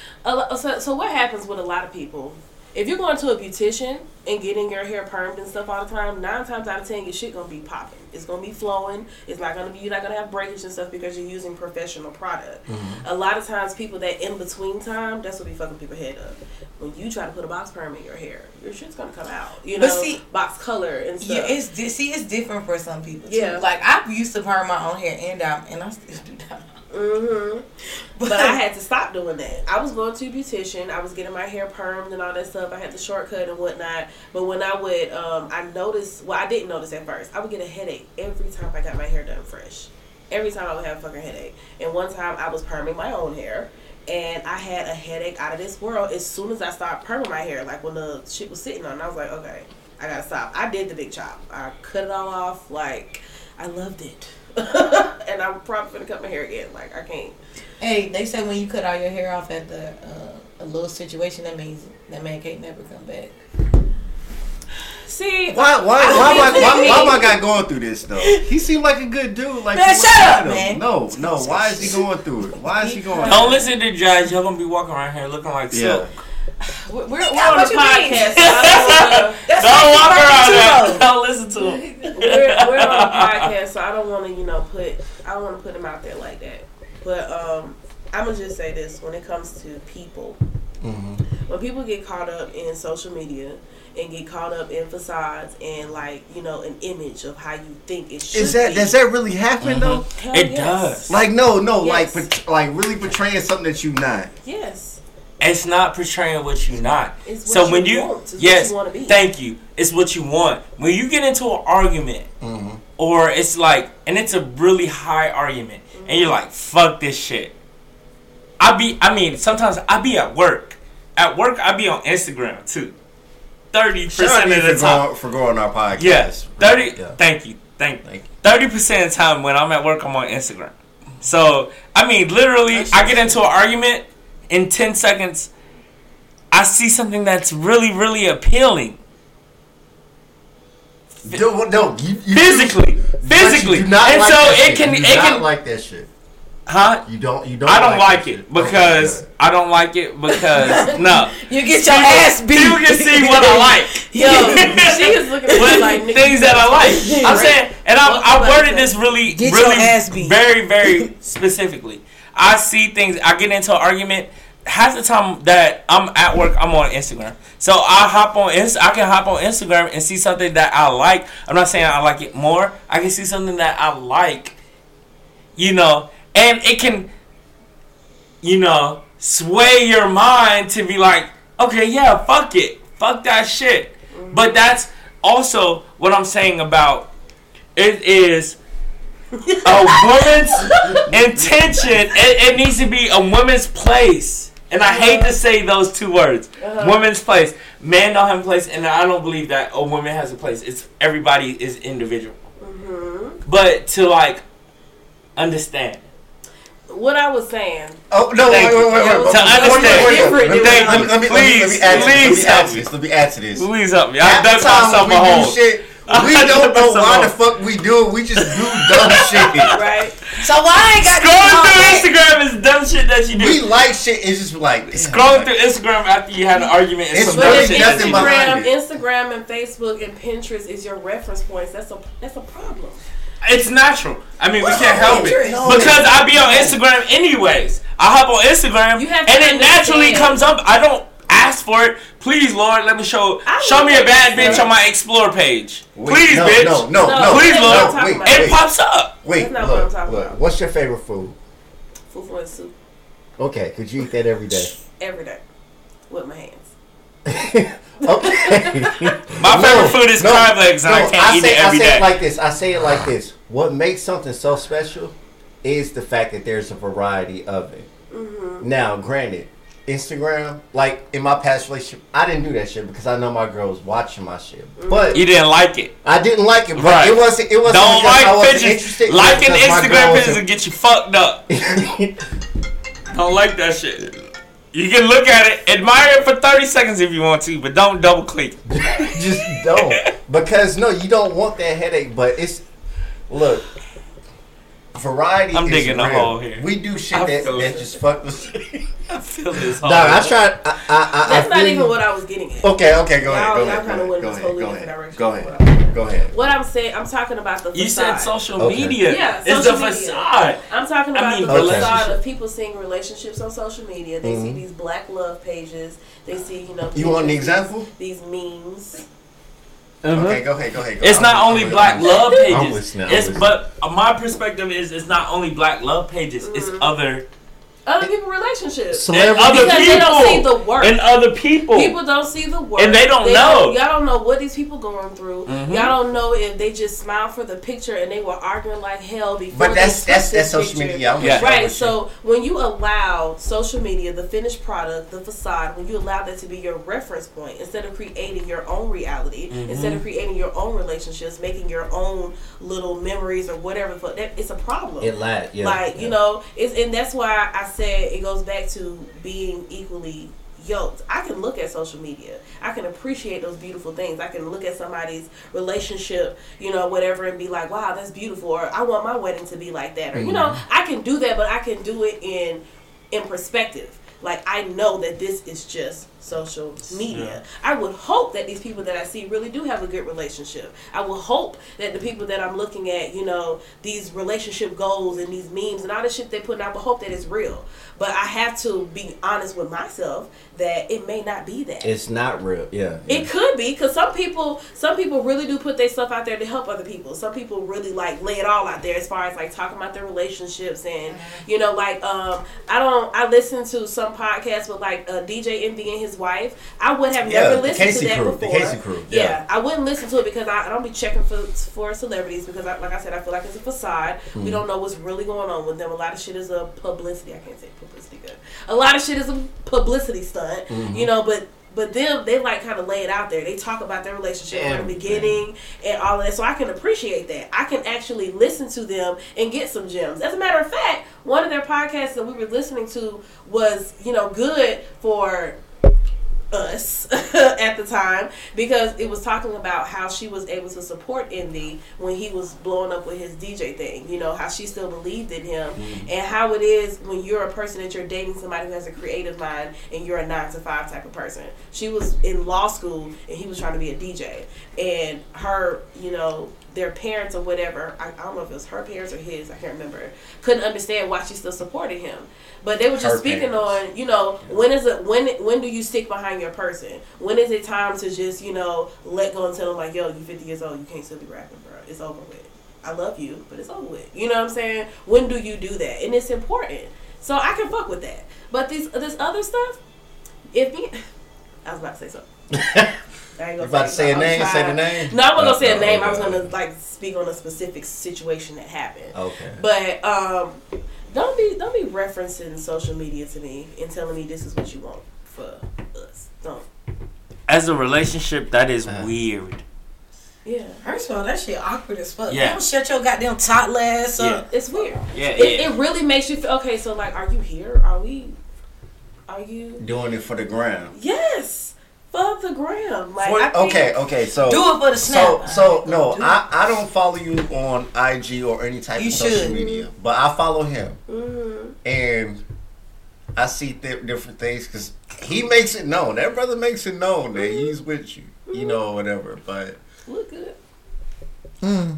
So what happens with a lot of people? If you're going to a beautician and getting your hair permed and stuff all the time, 9 times out of 10 your shit gonna be popping. It's gonna be flowing. You're not gonna have breakage and stuff because you're using professional product. Mm-hmm. A lot of times people that in between time, that's what be fucking people's head up. When you try to put a box perm in your hair, your shit's gonna come out. Box color and stuff. Yeah, it's different for some people too. Yeah. Like I used to perm my own hair and I still do that. Mm-hmm. But I had to stop doing that. I was going to a beautician. I was getting my hair permed and all that stuff. I had the shortcut and whatnot. But when I would, I noticed. Well, I didn't notice at first. I would get a headache every time I got my hair done fresh. Every time I would have a fucking headache. And one time I was perming my own hair, and I had a headache out of this world as soon as I started perming my hair. Like when the shit was sitting on, I was like, okay, I gotta stop. I did the big chop. I cut it all off. Like I loved it. And I'm probably gonna cut my hair again. Like I can't. Hey, they say when you cut all your hair off at a little situation, that means that man can't never come back. See, why my guy going through this though? He seemed like a good dude. Like man, shut up, man. No. Why is he going through it? Why is he going? Don't listen to Judge. Y'all gonna be walking around here looking like silk. We're on the podcast. Don't walk around there. Don't listen to him. We're on the podcast, so I don't want to put him out there like that. But I'm gonna just say this: when it comes to people, when people get caught up in social media and get caught up in facades and an image of how you think it should be. Does that really happen though? It does. Like no, yes. like really portraying something that you're not. Yes. It's not portraying what you're not. It's what what you want to be. Thank you. It's what you want. When you get into an argument, or it's like, and it's a really high argument, and you're like, fuck this shit. Sometimes I be at work, at work, I be on Instagram too. 30% of the time for going on our podcast. Yes, 30. Yeah. Thank you. 30% of the time when I'm at work, I'm on Instagram. So I mean, literally, I get into an argument in 10 seconds. I see something that's really, really appealing. No, physically, and like so it can like that shit. Huh? You don't. I don't like it because no. You get your ass beat. You can see what I like. Yo, she is looking at like things that I like. I'm saying, and I worded this really, very, very specifically. I see things. I get into an argument. Half the time that I'm at work, I'm on Instagram. So I can hop on Instagram and see something that I like. I'm not saying I like it more. I can see something that I like, and it can, sway your mind to be like, okay, yeah, fuck it. Fuck that shit. Mm-hmm. But that's also what I'm saying about it is a woman's intention. It needs to be a woman's place. And I hate to say those two words. Woman's place. Men don't have a place, and I don't believe that a woman has a place. It's everybody is individual. Mm-hmm. But to understand. What I was saying. Oh no! Wait. To understand. Let me add to this. Please help me. I've done myself a hole. We don't know why the fuck we do it. We just do dumb shit. Right. So why I ain't got scrolling through Instagram is dumb shit that you do. We like shit. It's just like scrolling through Instagram after you had an argument. It's some dumb shit. Instagram and Facebook and Pinterest is your reference points. That's a problem. It's natural. I mean, we can't help it because I be on Instagram anyways. I hop on Instagram and it naturally comes up. I don't ask for it. Please, Lord, let me show me a bad bitch on my explore page. Please, bitch. No. Please, Lord. It pops up. Wait, look. What's your favorite food? Fufu soup. Okay, could you eat that every day? Every day, with my hands. Okay. My favorite food is crab legs, and I can't eat it every day. I say it like this. What makes something so special is the fact that there's a variety of it. Mm-hmm. Now, granted, Instagram, like in my past relationship, I didn't do that shit because I know my girl was watching my shit. But you didn't like it. I didn't like it, but it wasn't. Don't like pictures. Liking Instagram pictures will get you fucked up. Don't like that shit. You can look at it, admire it for 30 seconds if you want to, but don't double click. Just don't. Because, no, you don't want that headache, but look, variety I'm is digging real. A hole here. We do shit that just fuck with I feel this hole. I tried. That's not even what I was getting at. Okay, go ahead. Go ahead. What I'm saying, I'm talking about the facade. You said social media. Yeah, it's the facade. I'm talking about the facade of people seeing relationships on social media. They see these black love pages. They see, You want an example? These memes. Mm-hmm. Okay, go ahead. It's not only black love pages. But my perspective is it's not only black love pages. It's other people's relationships. Because they don't see the work. And other people. People don't see the work. And they don't know. Y'all don't know what these people going through. Mm-hmm. Y'all don't know if they just smiled for the picture and they were arguing like hell before. But that's social media. Right. So when you allow social media, the finished product, the facade, when you allow that to be your reference point, instead of creating your own reality, instead of creating your own relationships, making your own little memories or whatever, it's a problem. And that's why I said it goes back to being equally yoked. I can look at social media. I can appreciate those beautiful things. I can look at somebody's relationship, whatever, and be like, wow, that's beautiful. Or I want my wedding to be like that. Or, I can do that, but I can do it in perspective. Like, I know that this is just social media. Yeah. I would hope that these people that I see really do have a good relationship. I would hope that the people that I'm looking at, these relationship goals and these memes and all this shit they put out, I would hope that it's real. But I have to be honest with myself that it may not be that. It's not real. Yeah. It could be, because some people really do put their stuff out there to help other people. Some people really lay it all out there as far as talking about their relationships and I listen to some some podcast with like DJ Envy and his wife. I would have never listened to that before. The Casey Crew. Yeah, I wouldn't listen to it because I don't be checking for celebrities because, like I said, I feel like it's a facade. We don't know what's really going on with them. A lot of shit is a publicity. I can't say publicity good. A lot of shit is a publicity stunt, you know, but them, they like kind of lay it out there. They talk about their relationship from the beginning and all of that. So I can appreciate that. I can actually listen to them and get some gems. As a matter of fact, one of their podcasts that we were listening to was, you know, good for us at the time because it was talking about how she was able to support Envy when he was blowing up with his DJ thing, you know, how she still believed in him and how it is when you're a person that you're dating somebody who has a creative mind and you're a 9-to-5 type of person. She was in law school and he was trying to be a DJ and her, you know, their parents or whatever, I don't know if it was her parents or his, I can't remember, couldn't understand why she still supported him. But they were just speaking on, you know, when do you stick behind your person? When is it time to just, you know, let go and tell them like, yo, you 50 years old, you can't still be rapping, bro. It's over with. I love you, but it's over with. You know what I'm saying? When do you do that? And it's important. So I can fuck with that. But this other stuff, I was about to say something. I ain't gonna about to say a name? Say the name? No, I wasn't gonna say a name. I was gonna like speak on a specific situation that happened. Okay. But don't be referencing social media to me and telling me this is what you want for us. Don't. As a relationship, that is weird. Yeah. First of all, that shit awkward as fuck. Yeah. Don't shut your goddamn toddler ass up. It's weird. Yeah. It really makes you feel okay. So like, are you here? Are you doing it for the gram? Yes. For the gram. Like, okay. So do it for the snap. So no, I don't follow you on IG or any type of social media, but I follow him, and I see different things because he makes it known. That brother makes it known that he's with you, you know, whatever. But look good. All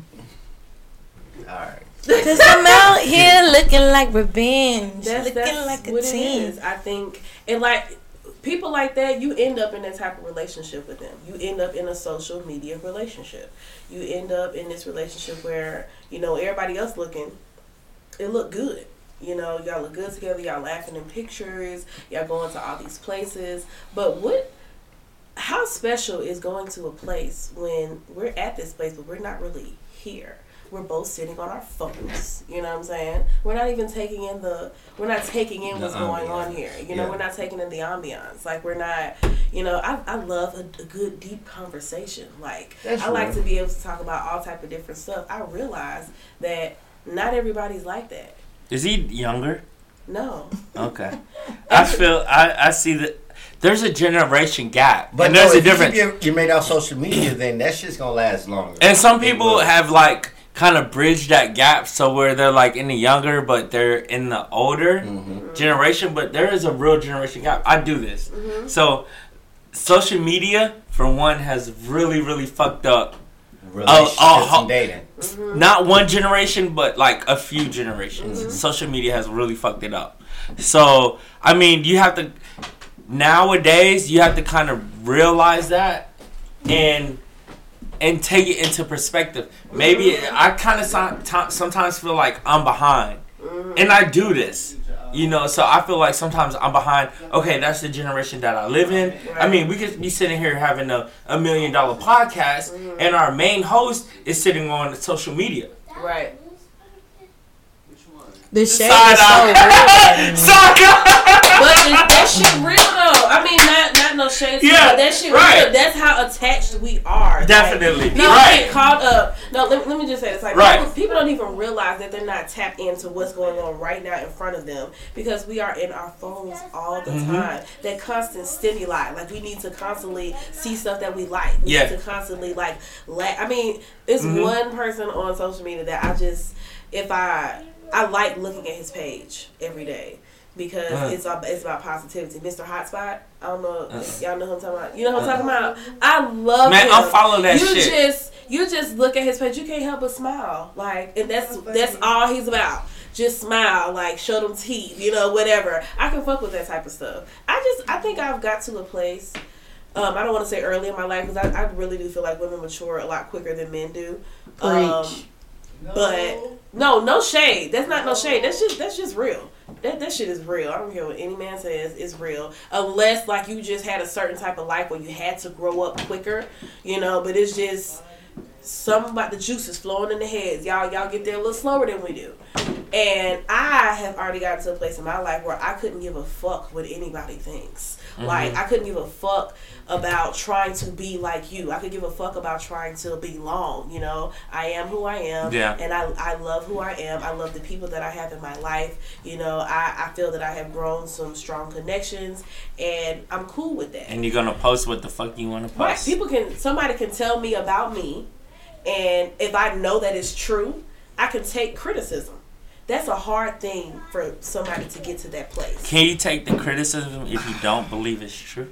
right. Cause I'm out here looking like revenge, That's like a what team. it is. I think, and like people like that, you end up in that type of relationship with them. You end up in a social media relationship. You end up in this relationship where, you know, everybody else looking, it look good. You know, y'all look good together. Y'all laughing in pictures. Y'all going to all these places. But how special is going to a place when we're at this place, but we're not really here? We're both sitting on our phones. You know what I'm saying? We're not even taking in what's going on here. You know, we're not taking in the ambiance. Like, we're not, you know, I love a good, deep conversation. Like, I like to be able to talk about all type of different stuff. I realize that not everybody's like that. Is he younger? No. Okay. I see that there's a generation gap. But and there's a difference. If you made out social media, then that shit's gonna last longer. And some people have like kind of bridged that gap so where they're like in the younger but they're in the older generation, but there is a real generation gap. I do this. So social media for one has really fucked up relationships and dating. Not one generation but like a few generations. Social media has really fucked it up. So I mean, you have to nowadays you have to kind of realize that and take it into perspective. Maybe I kind of sometimes feel like I'm behind. And I do this. You know, so I feel like sometimes I'm behind. Okay, that's the generation that I live in. I mean, we could be sitting here having a $1 million podcast and our main host is sitting on social media. Right. The shade is so real. But that shit real though. I mean, not no shade. Yeah, but that shit right. real. That's how attached we are. Definitely. Like, people get caught up. No, let me just say this. Like, people don't even realize that they're not tapped into what's going on right now in front of them because we are in our phones all the time. That constant stimuli. Like, we need to constantly see stuff that we like. We need to constantly like. I mean, it's one person on social media that I like looking at his page every day because it's about positivity. Mr. Hotspot, I don't know, y'all know who I'm talking about. You know who I'm talking about? I love him. I'm following that shit. You just look at his page, you can't help but smile. Like, and that's all he's about. Just smile, like show them teeth, you know, whatever. I can fuck with that type of stuff. I think I've got to a place. I don't want to say early in my life because I really do feel like women mature a lot quicker than men do. But no shade. That's not no shade. That's just real. That shit is real. I don't care what any man says. It's real. Unless like you just had a certain type of life where you had to grow up quicker, But it's just something about the juices flowing in the heads. Y'all get there a little slower than we do. And I have already gotten to a place in my life where I couldn't give a fuck what anybody thinks. Like I couldn't give a fuck about trying to be like you. I could give a fuck about trying to belong, I am who I am. Yeah. And I love who I am. I love the people that I have in my life. I feel that I have grown some strong connections and I'm cool with that. And you're gonna post what the fuck you wanna post. Right. Somebody can tell me about me, and if I know that it's true, I can take criticism. That's a hard thing for somebody to get to that place. Can you take the criticism if you don't believe it's true?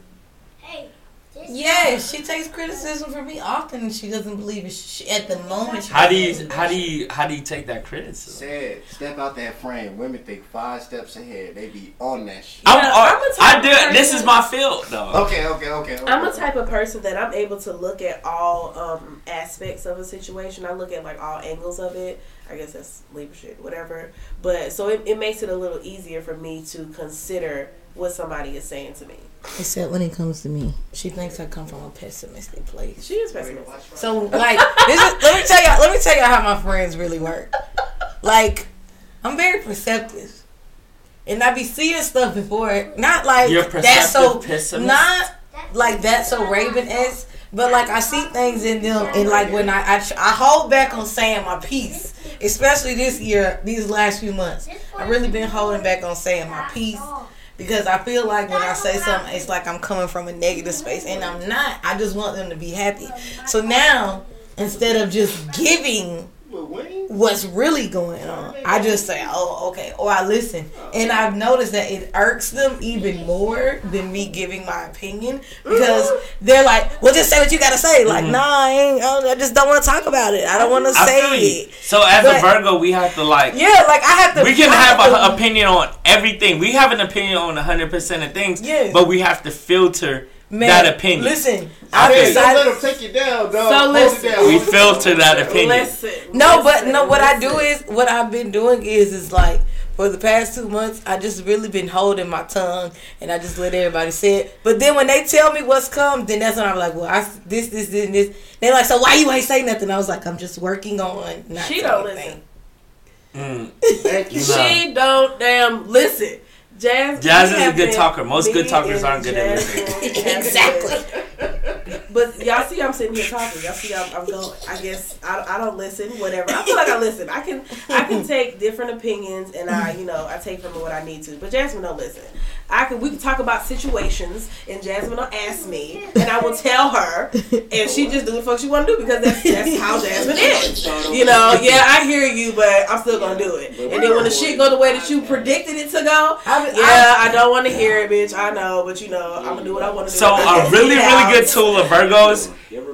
Yeah, she takes criticism from me often, and she doesn't believe it. At the moment, how do you take that criticism? Step out that frame. Women think 5 steps ahead. They be on that shit. I do. This is my field, though. Okay. I'm a type of person that I'm able to look at all aspects of a situation. I look at like all angles of it. I guess that's Libra shit, whatever. But so it makes it a little easier for me to consider what somebody is saying to me. Except when it comes to me, she thinks I come from a pessimistic place. She is pessimistic. So like, let me tell you how my friends really work. Like, I'm very perceptive, and I be seeing stuff before. Not like that's so pessimist. Not like that's so Raven-esque, but like I see things in them, and like when I hold back on saying my piece. Especially this year, these last few months, I've really been holding back on saying my piece. Because I feel like when I say something, it's like I'm coming from a negative space. And I'm not. I just want them to be happy. So now, instead of just giving what's really going on, I just say, oh, okay. Or I listen. And I've noticed that it irks them even more than me giving my opinion. Because they're like, well, just say what you got to say. Like, nah, I just don't want to talk about it. I don't want to say it. So as a Virgo, we have to I have to. We can have an opinion on everything. We have an opinion on 100% of things. Yes. But we have to filter that opinion. Listen, don't let them take you down, dog. So listen, we filter that opinion. What I do is what I've been doing is like for the past 2 months, I just really been holding my tongue and I just let everybody say it. But then when they tell me what's come, then that's when I'm like, well, this, and this. They're like, so why you ain't say nothing? I was like, I'm just working on not She don't listen. Thank you. She don't damn listen. Jasmine is a good talker. Most good talkers aren't good at listening. Exactly. But y'all see I'm sitting here talking. Y'all see I'm going. I guess I don't listen. Whatever. I feel like I listen. I can take different opinions and I take from what I need to. But Jasmine don't listen. We can talk about situations and Jasmine will ask me and I will tell her and she just do what the fuck she want to do because that's how Jasmine is. I hear you, but I'm still gonna do it. And then when the shit go the way that you predicted it to go, I don't want to hear it, bitch. I know, but I'm gonna do what I want to do. So a really good tool of Virgos.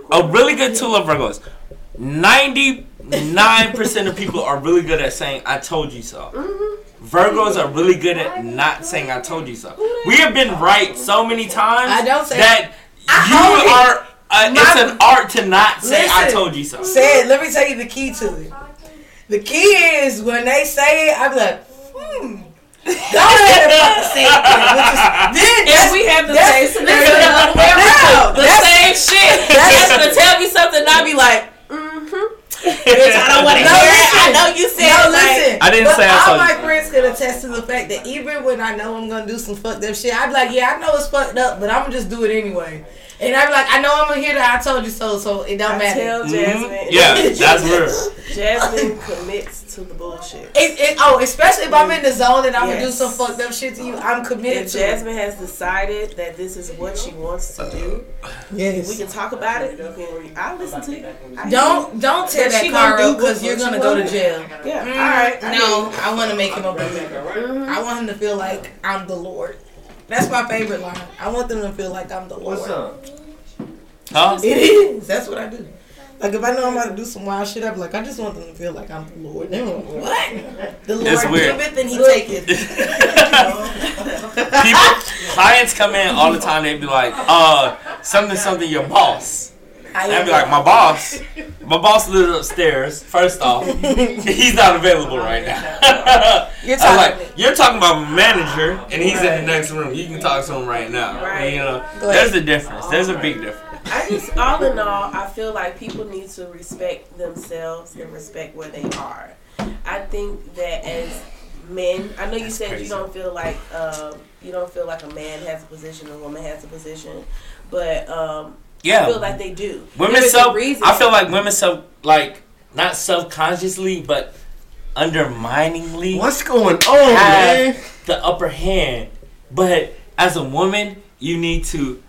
99% of people are really good at saying "I told you so." Virgos are really good at not saying "I told you so." We have been right so many times that you are. It's an art to not say "I told you so." Let me tell you the key to it. The key is when they say it, I be like, Go ahead and fucking say it. Then we have the same scenario the other way around. The same shit. That's gonna tell me something and I be like, bitch, I don't want to hear it. I know you said it. Listen. I didn't say all my friends can attest to the fact that even when I know I'm gonna do some fucked up shit, I be like, yeah, I know it's fucked up, but I'm gonna just do it anyway. And I be like, I know I'm gonna hear that I told you so it don't matter. Tell Jasmine. Yeah, that's real. Jasmine commits to the bullshit. Especially if I'm in the zone and I'm gonna do some fucked up shit to you, I'm committed to it. If Jasmine has decided that this is what she wants to do, yes, we can talk about it. I'll listen to you. Don't tear that car up because you're gonna go to jail. Yeah, all right. No, I want to make him a believer. I want him to feel like I'm the Lord. That's my favorite line. I want them to feel like I'm the Lord. What's up? Huh? It is. That's what I do. Like, if I know I'm about to do some wild shit, I be like, I just want them to feel like I'm the Lord. They like, what? The Lord giveth and he taketh. Clients come in all the time, they be like, something, your boss. I'd be like, my boss lives upstairs. First off, he's not available right now. You're talking about my manager, and he's in the next room. You can talk to him right now. Right. You know, there's a difference. There's a big difference. I just, all in all, I feel like people need to respect themselves and respect where they are. I think that as men, I know you said crazy. You don't feel like a man has a position, a woman has a position, but I feel like they do. I feel like women not self-consciously, but underminingly. What's going on, man? The upper hand, but as a woman, you need to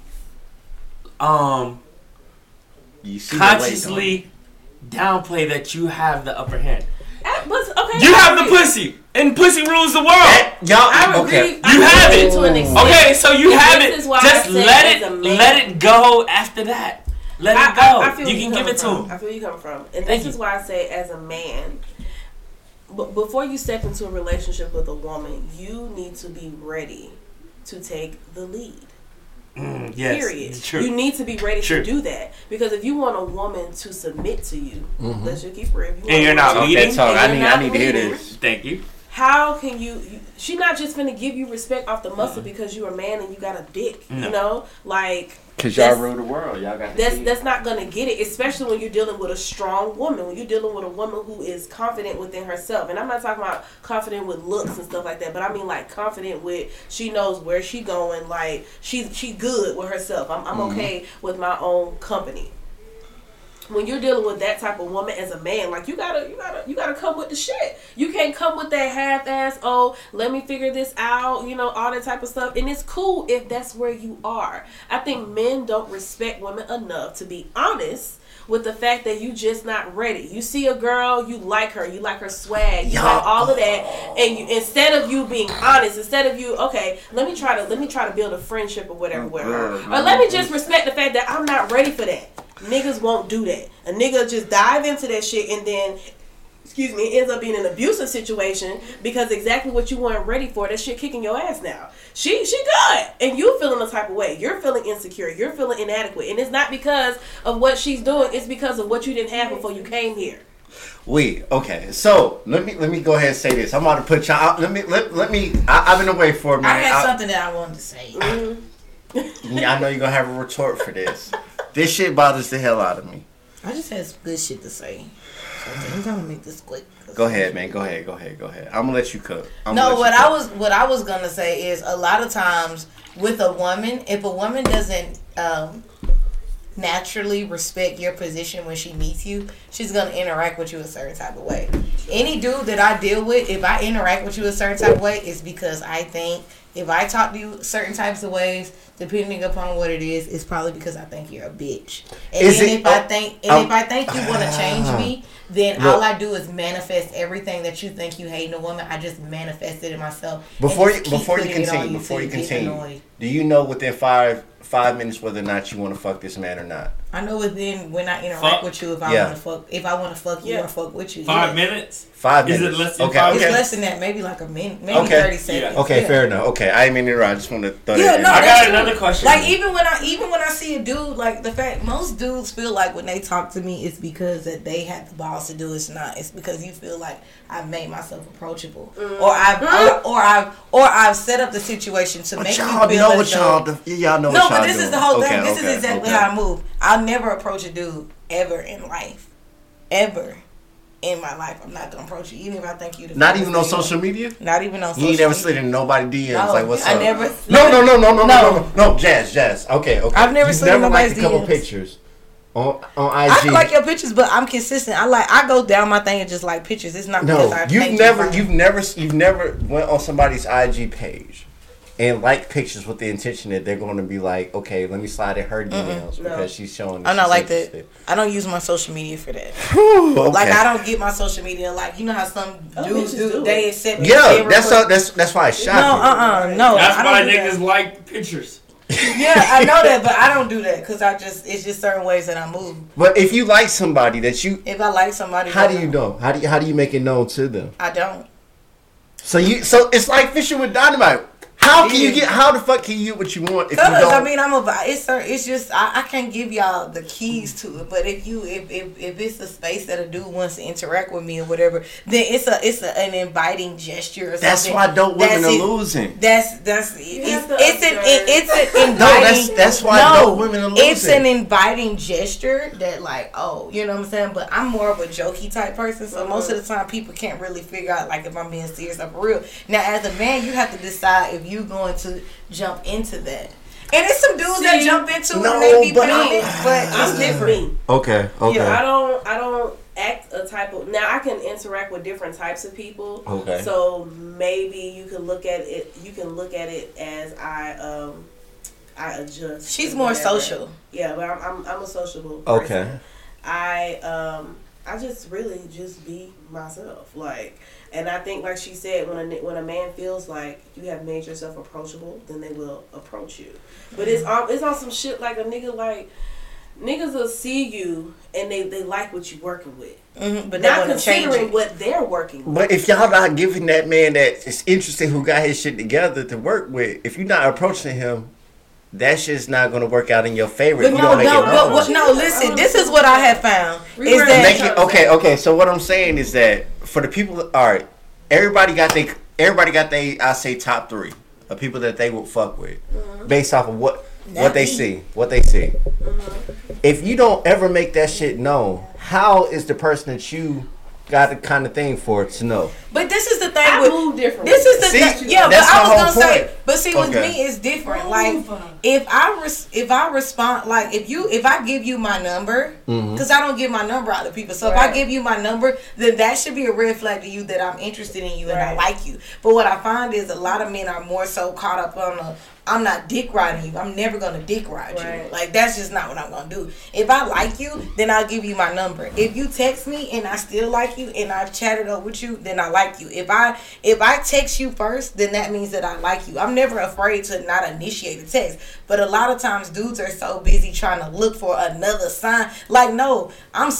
consciously downplay that you have the upper hand. You have the pussy, and pussy rules the world. I agree. You have it. Okay, so you have it. Just let it go after that. Let it go. You can give it to him. I feel you come from. And this is why I say, as a man, before you step into a relationship with a woman, you need to be ready to take the lead. Yes, period. True. You need to be ready to do that, because if you want a woman to submit to you, let's just keep real. And you're not leading. I need to hear this. Thank you. How can you? She not just gonna give you respect off the muscle because you're a man and you got a dick. No. You know, like. Because y'all rule the world. Y'all got that's not going to get it, especially when you're dealing with a strong woman. When you're dealing with a woman who is confident within herself. And I'm not talking about confident with looks and stuff like that, but I mean like confident with, she knows where she going. Like she good with herself. I'm okay with my own company. When you're dealing with that type of woman as a man, like you gotta come with the shit. You can't come with that half-ass, let me figure this out, all that type of stuff. And it's cool if that's where you are. I think men don't respect women enough to be honest with the fact that you just not ready. You see a girl, you like her swag, you like all of that, and instead of you being honest, instead of you, okay, let me try to build a friendship or whatever with her, or let me just respect the fact that I'm not ready for that. Niggas won't do that. A nigga just dive into that shit and then, it ends up being an abusive situation because exactly what you weren't ready for, that shit kicking your ass now. She good. And you feeling the type of way. You're feeling insecure. You're feeling inadequate. And it's not because of what she's doing. It's because of what you didn't have before you came here. Okay. So let me go ahead and say this. I'm about to put y'all. Let me. I've been away for a minute. I had something that I wanted to say. I know you're gonna have a retort for this. This shit bothers the hell out of me. I just had some good shit to say. So I'm trying to make this quick. Go ahead, man. Go ahead. I'm gonna let you cook. What I was gonna say is, a lot of times with a woman, if a woman doesn't naturally respect your position when she meets you, she's gonna interact with you a certain type of way. Any dude that I deal with, if I interact with you a certain type of way, it's because I think if I talk to you certain types of ways, depending upon what it is, it's probably because I think you're a bitch. And if I think you want to change me, then all I do is manifest everything that you think you hate in a woman. I just manifest it in myself. Before you continue, do you know within 5 minutes whether or not you want to fuck this man or not? I know when I interact with you, if I want to fuck you or fuck with you. 5 minutes? 5 minutes. Is it less than okay. 5 minutes? It's less than that, maybe like a minute, maybe 30 seconds. Okay, fair enough. Okay, I didn't mean to interrupt. I just want to throw that in. I got another question. Like even when I see a dude, like the fact most dudes feel like when they talk to me, it's because that they have the balls to do it. It's not. It's because you feel like I've made myself approachable, or I've set up the situation to make you feel know what y'all do. Y'all know what y'all do. No, but this is the whole thing. This is exactly how I move. I'll never approach a dude ever in life. Ever in my life. I'm not going to approach you. Even if I think you... Not even on social media? Not even on social media. You ain't never slid in nobody DMs like, what's up? I never... No, Jazz. Okay. I've never slid in nobody's DMs. You've never liked a couple pictures on IG. I like your pictures, but I'm consistent. I go down my thing and just like pictures. It's not because I you've never went on somebody's IG page and like pictures with the intention that they're going to be like, okay, let me slide in her DMs because she's showing. I'm not like that. I don't use my social media for that. Okay. Like I don't get my social media like, you know how some dudes do. They accept. Yeah, that's why I shot you. No. That's why niggas like pictures. Yeah, I know that, but I don't do that because it's just certain ways that I move. But if you like somebody if I like somebody, how do you know? How do you make it known to them? I don't. So it's like fishing with dynamite. How can you get? How the fuck can you get what you want if you don't? I mean, it's just I can't give y'all the keys to it. But if it's a space that a dude wants to interact with me or whatever, then it's an inviting gesture. Or that's something. why dope women are losing. It's an inviting. No, that's why dope women are losing. It's an inviting gesture that like, oh, you know what I'm saying. But I'm more of a jokey type person, so most of the time people can't really figure out like if I'm being serious or for real. Now, as a man, you have to decide if you going to jump into that. And there's some dudes that jump into it and they be paying it, but it's different. Okay. Yeah, I don't act a type of. Now I can interact with different types of people. Okay. So maybe you can look at it. You can look at it as I adjust. She's more social. Yeah, but I'm a sociable person. Okay. I just really just be myself, like. And I think, like she said, when a man feels like you have made yourself approachable, then they will approach you. But it's on some shit like a nigga, like, niggas will see you and they like what you're working with. Mm-hmm, but not considering what they're working with. But if y'all not giving that man that is interested who got his shit together to work with, if you're not approaching him, that shit's not going to work out in your favor. But listen, this is what I have found. Is that okay. So what I'm saying is that for the people, all right, everybody got they I say top 3 of people that they would fuck with, based off of what they see. Mm-hmm. If you don't ever make that shit known, how is the person that you got the kind of thing for it to know? But this is the thing. I move different. This is the thing. Yeah, but I was gonna say. But see, with me, it's different. Like if I respond, like if I give you my number, because I don't give my number out to people. So if I give you my number, then that should be a red flag to you that I'm interested in you and I like you. But what I find is a lot of men are more so caught up on I'm not dick riding you. I'm never gonna dick ride you. Like that's just not what I'm gonna do. If I like you, then I'll give you my number. If you text me and I still like you and I've chatted up with you, then I like you. If I text you first, then that means that I like you. I'm never afraid to not initiate a text. But a lot of times dudes are so busy trying to look for another sign. Like no, I'm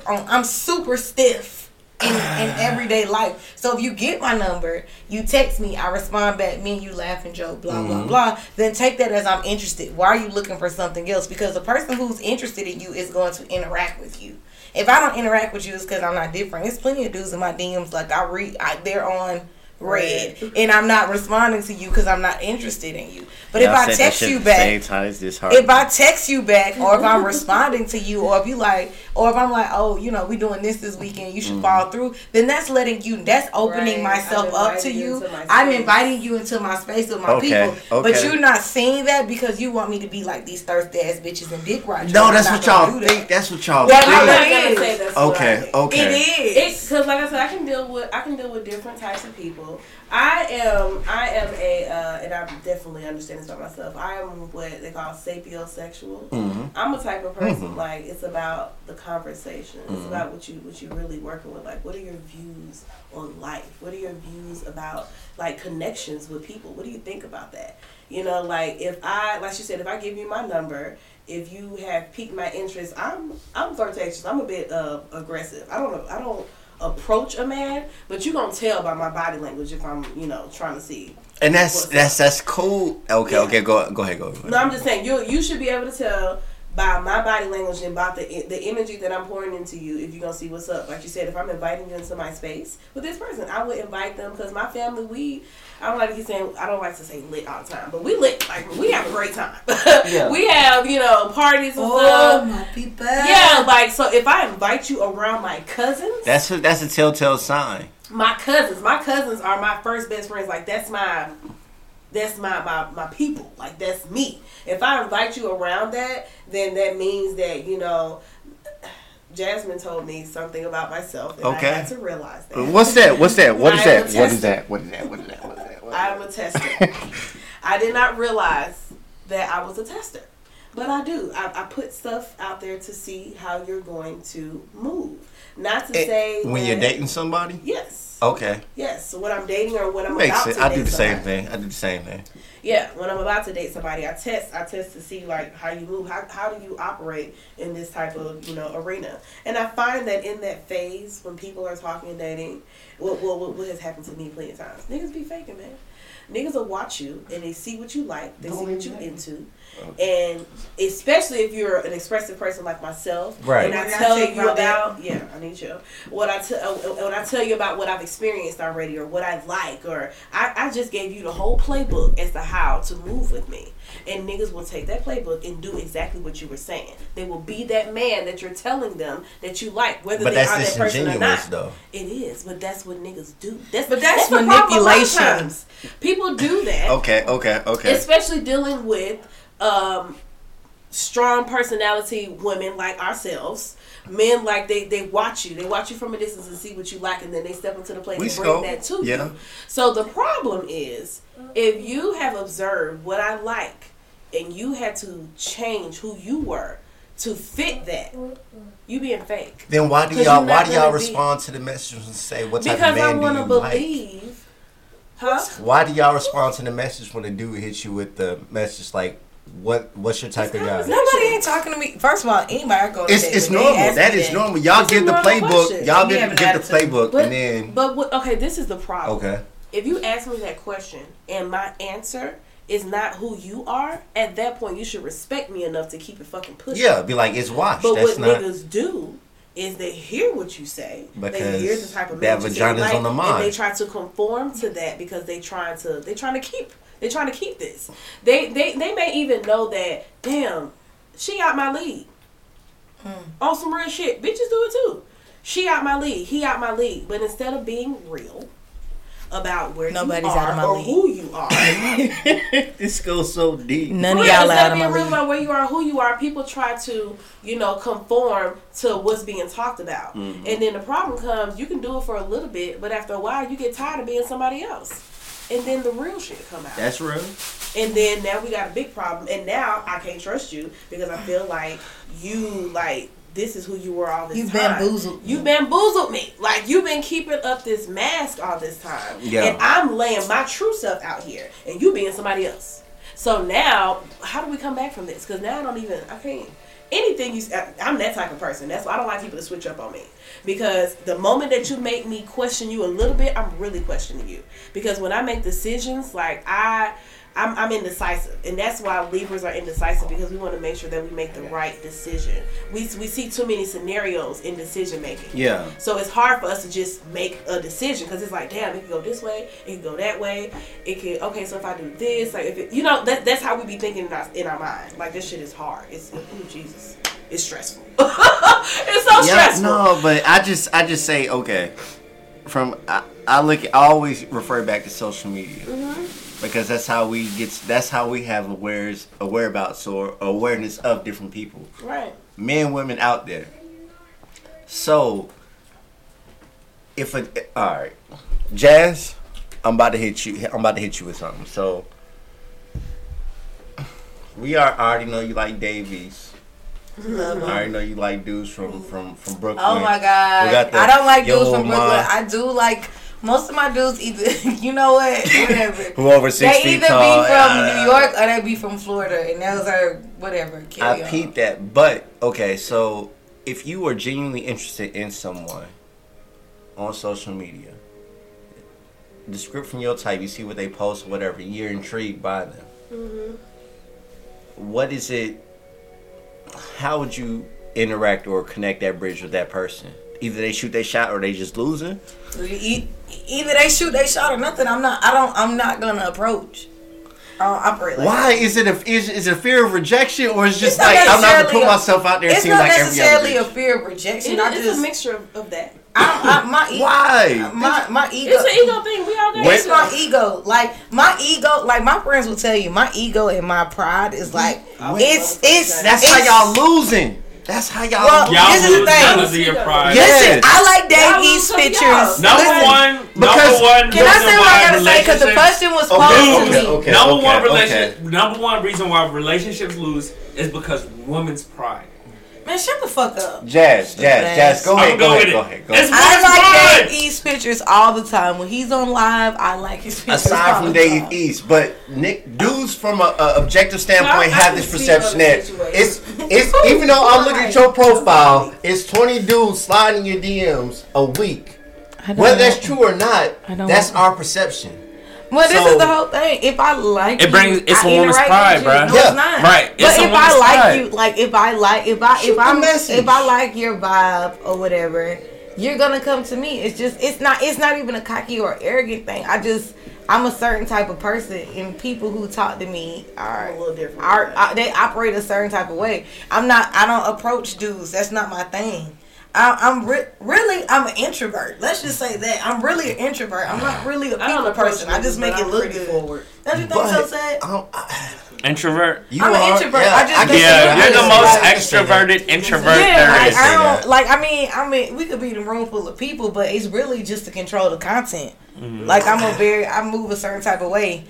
super stiff. In everyday life. So if you get my number, you text me, I respond back, me and you laugh and joke, blah, blah, blah, then take that as I'm interested. Why are you looking for something else? Because the person who's interested in you is going to interact with you. If I don't interact with you, it's because I'm not different. There's plenty of dudes in my DMs, like they're on red, and I'm not responding to you because I'm not interested in you. But if I text you back, if I text you back, or if I'm responding to you, or if you like, or if I'm like, oh, you know, we doing this weekend, you should follow through, then that's that's opening myself up to you. I'm inviting you into my space with my people. But you're not seeing that because you want me to be like these thirsty ass bitches and dick ride. No, that's what y'all think. That's what y'all think. I'm not gonna say that's okay. It is. Because like I said, I can deal with different types of people. I am and I definitely understand this about myself. I am what they call sapiosexual. I'm a type of person like it's about the conversation. It's about what you really working with. Like, what are your views on life? What are your views about like connections with people? What do you think about that? You know, like like she said, if I give you my number, if you have piqued my interest, I'm flirtatious. I'm a bit aggressive. I don't approach a man, but you're gonna tell by my body language if I'm, trying to see. And that's cool. Okay, go ahead. No, I'm just saying you should be able to tell by my body language and about the energy that I'm pouring into you if you're gonna see what's up. Like you said, if I'm inviting you into my space with this person, I would invite them because my family, I don't like to say lit all the time, but we lit, like we have a great time. Yeah. We have, parties and stuff. My people. Yeah, like so if I invite you around my cousins, that's a telltale sign. My cousins are my first best friends. Like that's my people. Like that's me. If I invite you around that, then that means that, Jasmine told me something about myself, and I had to realize that. What's that? What is that? I'm a tester. I did not realize that I was a tester, but I do. I put stuff out there to see how you're going to move. Not to say when you're dating somebody. Yes. Okay. Yes. So when I'm dating or when I'm about to date I do the same thing. Yeah, when I'm about to date somebody, I test to see like how you move, how do you operate in this type of arena, and I find that in that phase when people are talking and dating, what has happened to me plenty of times, niggas be faking, man. niggas will watch you and they see what you like, they see what you into. And especially if you're an expressive person like myself, right? And I tell you about I need you. When I tell you about what I've experienced already, or what I like, or I just gave you the whole playbook as to how to move with me. And niggas will take that playbook and do exactly what you were saying. They will be that man that you're telling them that you like, whether they are that person or not. Though. It is, but that's what niggas do. That's manipulation. People do that. Okay. Especially dealing with strong personality women like ourselves. Men, like, they watch you. They watch you from a distance and see what you like, and then they step into the place and bring that to you. So the problem is, if you have observed what I like and you had to change who you were to fit that, you being fake. Then why do y'all respond to the messages and say what type of man do you believe, like? Why do y'all respond to the message when a dude hits you with the message like, what's your type of guy? Nobody ain't talking to me. First of all, anybody go to it's normal. That is normal. Y'all give the playbook. Y'all give the playbook, and then. But this is the problem. Okay. If you ask me that question and my answer is not who you are, at that point you should respect me enough to keep it fucking pushing. Yeah, be like, it's washed. But what niggas do is they hear what you say. Because they hear the type of man that vagina's on the mind. And they try to conform to that because they're trying to keep this. They may even know that, damn, she out my league. On some real shit. Bitches do it too. She out my league. He out my league. But instead of being real about where nobody's you are out of my or league. Who you are. This goes so deep. None of y'all out of my league. Instead of being real about where you are, who you are, people try to, conform to what's being talked about. Mm-hmm. And then the problem comes, you can do it for a little bit, but after a while you get tired of being somebody else. And then the real shit come out. That's real. And then now we got a big problem. And now I can't trust you because I feel like this is who you were all this time. You bamboozled me. Like, you've been keeping up this mask all this time. Yeah. And I'm laying my true self out here. And you being somebody else. So now, how do we come back from this? Because now I can't. Anything I'm that type of person. That's why I don't like people to switch up on me. Because the moment that you make me question you a little bit, I'm really questioning you. Because when I make decisions, like I'm indecisive, and that's why Libras are indecisive, because we want to make sure that we make the right decision. We see too many scenarios in decision making. Yeah. So it's hard for us to just make a decision, because it's like, damn, it can go this way, it can go that way, it can. Okay, so if I do this, like if it, that's how we be thinking in our mind. Like, this shit is hard. It's Jesus. It's stressful. It's so stressful. No, but I just say okay. I always refer back to social media. Mm-hmm. Because that's how we have whereabouts or awareness of different people. Right. Men, women out there. So, alright. Jazz, I'm about to hit you with something. So, I already know you like Davies. I already know you like dudes from Brooklyn. Oh my God. I don't like dudes from Brooklyn. I do like... Most of my dudes either, you know what, whatever. Who over 6 feet tall. They either be from New York or they be from Florida, and those are whatever. I peeped that, but okay. So if you are genuinely interested in someone on social media, the script from your type, you see what they post, whatever, you're intrigued by them. Mm-hmm. What is it? How would you interact or connect that bridge with that person? Either they shoot their shot or they just losing. Either they shoot their shot or nothing. I'm not gonna approach. I don't operate like Why? That. Is it a fear of rejection, or is just like I'm not gonna put myself out there and seem like every other bitch? It's not necessarily a fear of rejection. It's a mixture of that. Why? My ego. It's an ego thing. We all got It's my ego. Like my ego. Like my friends will tell you, my ego and my pride is like That's how y'all losing. That's how y'all. Well, this is the thing. Listen, I like Dave East pictures. Number one. Can I say what I gotta say? Because the question was posed to me. Number one reason why relationships lose is because women's pride. Man, shut the fuck up. Jazz, go ahead. I like Dave East pictures all the time. When he's on live, I like his pictures. Aside from Dave East, but dudes from an objective standpoint have this perception that it's even though I look at your profile, it's 20 dudes sliding your DMs a week. Whether that's true or not, that's our perception. Well, this is the whole thing. If I like it brings it's a woman's pride, bro. No, it's not. Right. But if I like you, like if I like your vibe or whatever, you're gonna come to me. It's just it's not even a cocky or arrogant thing. I'm a certain type of person, and people who talk to me are a little different. They operate a certain type of way. I don't approach dudes. That's not my thing. I'm an introvert. Let's just say that I'm really an introvert. I'm not really a people person. I just make it look good. Forward. Don't you think so, Sad? Introvert. I'm an introvert. Yeah, you're the most extroverted introvert there is. I mean, we could be in a room full of people, but it's really just to control the content. Mm-hmm. Like I move a certain type of way,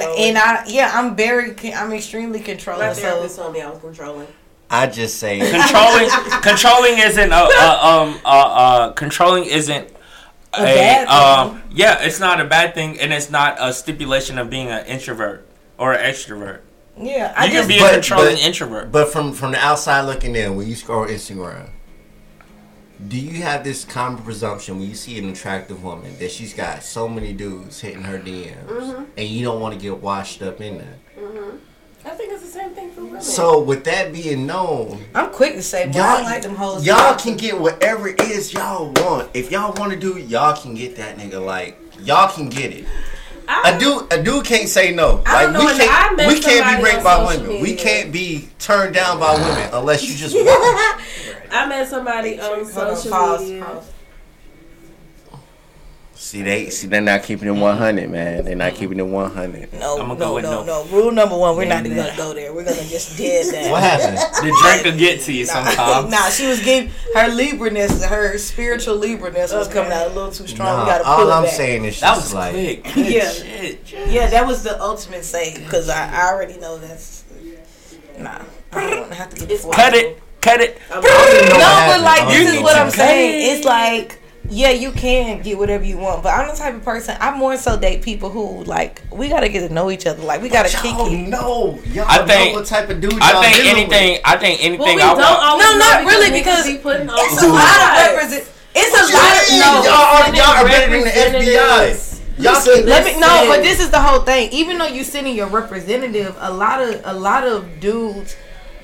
I'm extremely controlling. My therapist told me I was controlling. I just say controlling isn't controlling isn't a bad thing. Yeah, it's not a bad thing, and it's not a stipulation of being an introvert or an extrovert. Yeah, you can be a controlling introvert. But from the outside looking in, when you scroll Instagram, do you have this common presumption when you see an attractive woman that she's got so many dudes hitting her DMs, and you don't want to get washed up in that? Mm-hmm. I think it's the same thing for women. So with that being known, I'm quick to say, boy, I like them hoes. Y'all can get whatever it is y'all want. If y'all want to do it, y'all can get that nigga. Like y'all can get it. A dude can't say no. Like we can't be raped by women. Media. We can't be turned down by women unless you just want. I met somebody on social media. See, they're not keeping it 100, man. They're not keeping it 100. No. Rule number one, we're not even gonna go there. We're gonna just dead that. What happened? The drink will get to you sometimes. She was getting her Libra-ness, her spiritual Libra-ness was coming out a little too strong. We gotta pull all it I'm back. saying is that was like, quick. Yeah, that was the ultimate save because I already know that's I don't want to have to get cut it. No, but like this is what I'm saying. It's like. Yeah, you can get whatever you want, but I'm the type of person. I more so date people who like we gotta get to know each other. Like we gotta kick it. Y'all I think, know what type of dude y'all I think anything. I want. No, not really because it's a lot of represent. It's a lot of y'all are better than the FBI. But this is the whole thing. Even though you're sending your representative, a lot of dudes,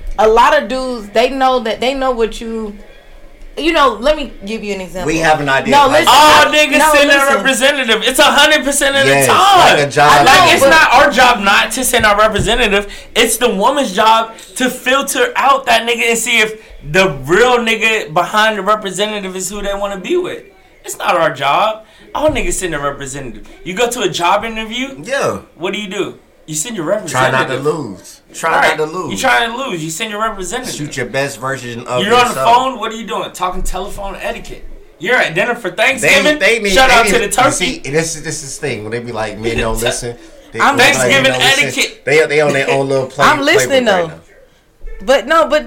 they know what you. You know, let me give you an example. We have an idea. No, listen. All niggas send a representative. It's 100% of the time. Like a job. It's not our job not to send our representative. It's the woman's job to filter out that nigga and see if the real nigga behind the representative is who they want to be with. It's not our job. All niggas send a representative. You go to a job interview. Yeah. What do? You send your representative. Try not to lose. Try not to lose. You trying to lose. You send your representative. Shoot your best version of yourself. You're on the phone. What are you doing? Talking telephone etiquette. You're at dinner for Thanksgiving. Shout out to the turkey. See, this is the thing. When they be like, men don't listen. I'm Thanksgiving etiquette. They on their own little play. I'm listening though. But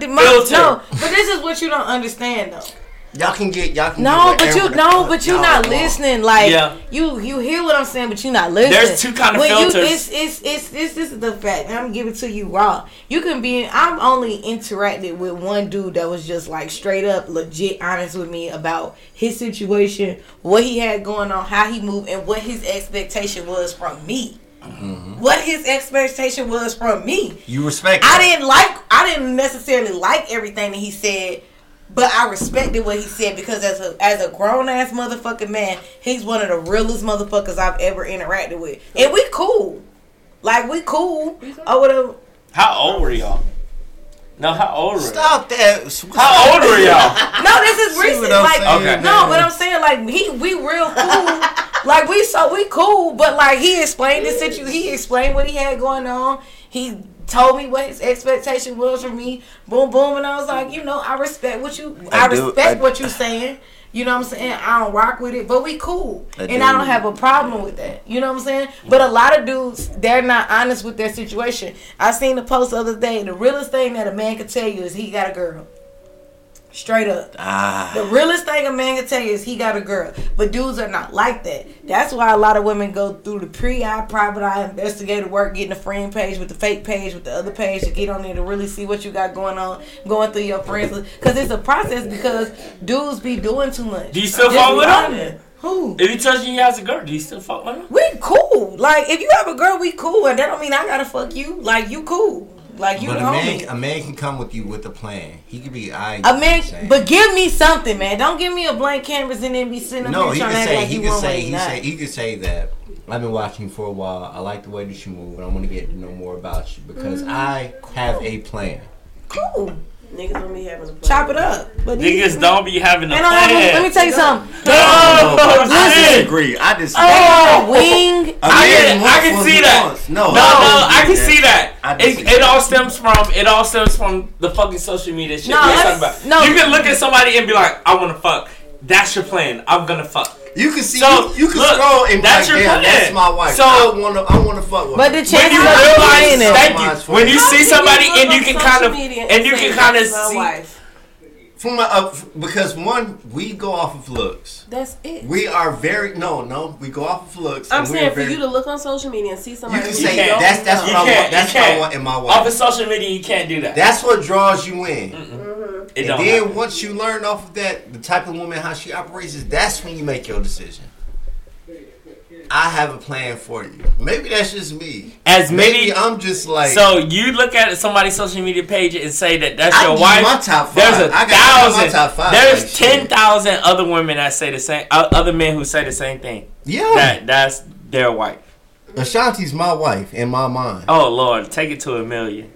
this is what you don't understand though. Y'all can get but you're not listening. Like you hear what I'm saying, but you're not listening. There's two kind of filters. This is the fact. I'm giving it to you raw. You can be. I've only interacted with one dude that was just like straight up, legit honest with me about his situation, what he had going on, how he moved, and what his expectation was from me. Mm-hmm. What his expectation was from me. You respect. I didn't necessarily like everything that he said. But I respected what he said because as a grown ass motherfucking man, he's one of the realest motherfuckers I've ever interacted with, and we cool, like we cool or whatever. How old were y'all? No, how old were y'all? Stop that. How old were y'all? No, this is recent. But I'm saying like we real cool. Like we cool, but like he explained this situation. He explained what he had going on. He told me what his expectation was from me. Boom, boom, and I was like, I respect what you. I respect what you saying. You know what I'm saying? I don't rock with it, but we cool, I don't have a problem with that. You know what I'm saying? But a lot of dudes, they're not honest with their situation. I seen the post the other day. The realest thing that a man can tell you is he got a girl. Straight up. The realest thing a man can tell you is he got a girl. But dudes are not like that. That's why a lot of women go through the pre-eye, private eye, investigative work, getting a friend page with the fake page with the other page to get on there to really see what you got going on, going through your friends. Because it's a process because dudes be doing too much. Do you still fall with them? Who? If he tells you he has a girl, do you still fuck with him? We cool. Like, if you have a girl, we cool. And that don't mean I gotta fuck you. Like, you cool. Like, you but homie. A man can come with you with a plan. He could be a man, but give me something, man. Don't give me a blank canvas and then be sitting there trying to act like you want what you not. He could say that I've been watching you for a while. I like the way that you move, and I want to get to know more about you because I have a plan. Cool. Niggas don't be having a plan. Chop it up. But niggas don't be having a plan. Let me tell you something. I disagree. I disagree. Wing. I can see that. No, I can see that. It all stems from the fucking social media shit. You can look at somebody and be like, I want to fuck. That's your plan. I'm gonna fuck. You can see, you can scroll and that's your plan. That's my wife. So I want to fuck with her. But the chances of realize, when you see somebody and you can kind of see. Because one, we go off of looks. That's it. We are very we go off of looks. I'm saying for you to look on social media and see somebody. You can say that's what I want. That's what I want in my wife. Off of social media, you can't do that. That's what draws you in. And then once you learn off of that, the type of woman how she operates, that's when you make your decision. I have a plan for you. Maybe that's just me. Maybe I'm just like. So you look at somebody's social media page and say that's your wife. My top 5. There's 1,000. Top 5 there's 10,000 other women that say the same. Other men who say the same thing. Yeah. That's their wife. Ashanti's my wife in my mind. Oh Lord, take it to 1 million.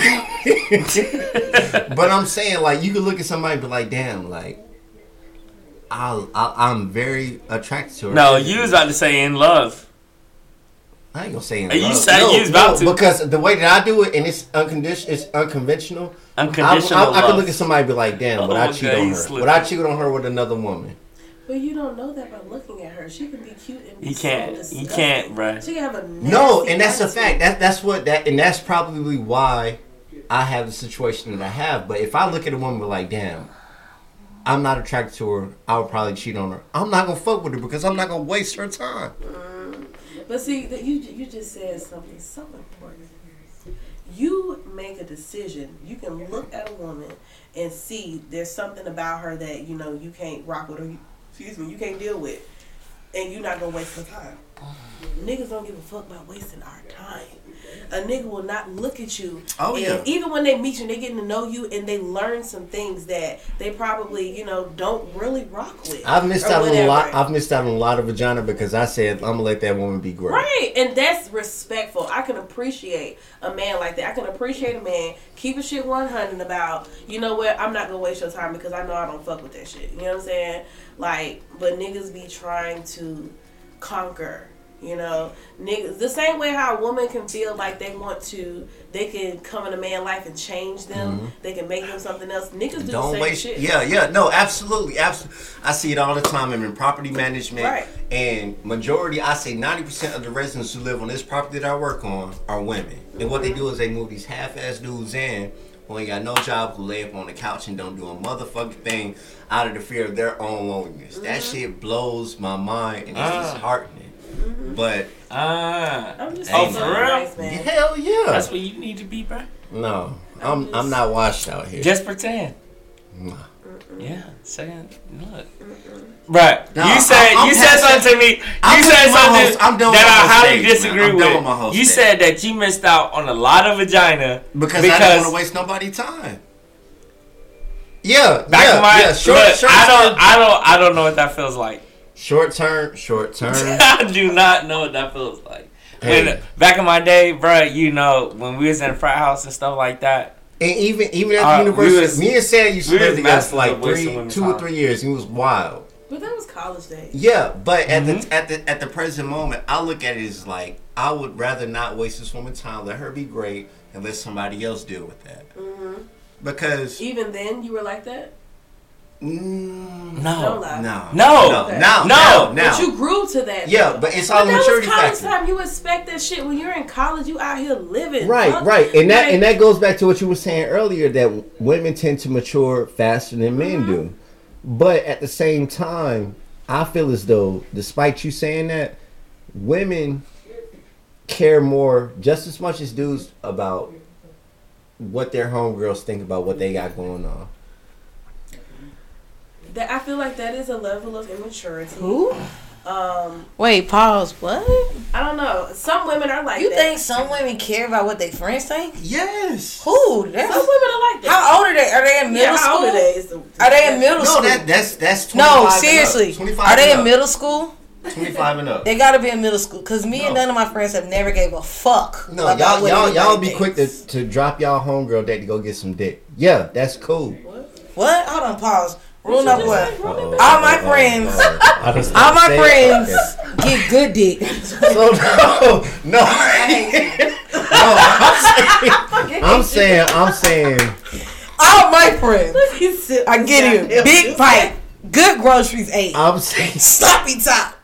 But I'm saying, like, you could look at somebody and be like, damn, like, I'm very attracted to her. No, you was about to say in love. I ain't gonna say in love. You said you was about to. Because the way that I do it, and it's unconventional. Unconditional I could look at somebody and be like, damn, would I cheat on her? Would I cheat on her with another woman? But you don't know that by looking at her. She can be cute and be You can't, bruh. She can have a and that's a fact. And that's probably why I have the situation that I have. But if I look at a woman like, damn, I'm not attracted to her, I would probably cheat on her. I'm not gonna fuck with her because I'm not gonna waste her time. But see, you just said something so important. You make a decision. You can look at a woman and see there's something about her that you can't rock with her. You can't deal with, and you're not gonna waste her time. Niggas don't give a fuck about wasting our time. A nigga will not look at you. Oh, yeah. Even when they meet you, they getting to know you, and they learn some things that they probably, don't really rock with. I've missed out on a lot. I've missed out on a lot of vagina because I said I'm gonna let that woman be great. Right, and that's respectful. I can appreciate a man like that. I can appreciate a man keeping shit 100 about, you know what, I'm not gonna waste your time because I know I don't fuck with that shit. You know what I'm saying? Like, but niggas be trying to conquer. Niggas, the same way how a woman can feel like they can come in a man's life and change them. Mm-hmm. They can make them something else. Niggas do the same shit. Yeah, no, absolutely. I see it all the time. I'm in property management. Right. And majority, I say 90% of the residents who live on this property that I work on are women. And what they do is they move these half-ass dudes in who ain't got no job, who lay up on the couch and don't do a motherfucking thing out of the fear of their own loneliness. Mm-hmm. That shit blows my mind and it's disheartening. Mm-hmm. But I'm just for real? Nice, man. Hell yeah, that's what you need to be, bro. No, I'm not washed out here. Just pretend. No. Yeah, saying look. Right. No, you said something to me. You said something that I highly disagree with. You said that you missed out on a lot of vagina because I don't want to waste nobody's time. Yeah, Short I don't know what that feels like. Short term. I do not know what that feels like. Hey. Back in my day, bro, when we was in a frat house and stuff like that. And even at the university, me and Sam used to live together for like 2 or 3 years. It was wild. But that was college days. Yeah, but at the present moment, I look at it as like I would rather not waste this woman's time. Let her be great and let somebody else deal with that. Mm-hmm. Because even then, you were like that. No. But you grew to that. Yeah, but it's all maturity factor. Time you expect that shit when you're in college. You out here living. Right, and that goes back to what you were saying earlier that women tend to mature faster than men do. But at the same time, I feel as though, despite you saying that, women care more just as much as dudes about what their homegirls think about what they got going on. I feel like that is a level of immaturity. Who? Wait, pause. What? I don't know. Some women are like you that. You think some women care about what their friends think? Yes. Who? Some women are like that. How old are they? Are they in middle school? How old are they in middle school? No, that's 25 no, seriously. 25 are they in middle school? 25 and up. They gotta be in middle school because me and none of my friends have never gave a fuck. No, y'all be quick to drop y'all homegirl date to go get some dick. Yeah, that's cool. What? Hold on, pause. Rule number one. All my friends get good dick. So no. I'm saying. All my friends. I get you. Big pipe. Good groceries ate. I'm saying. Sloppy top.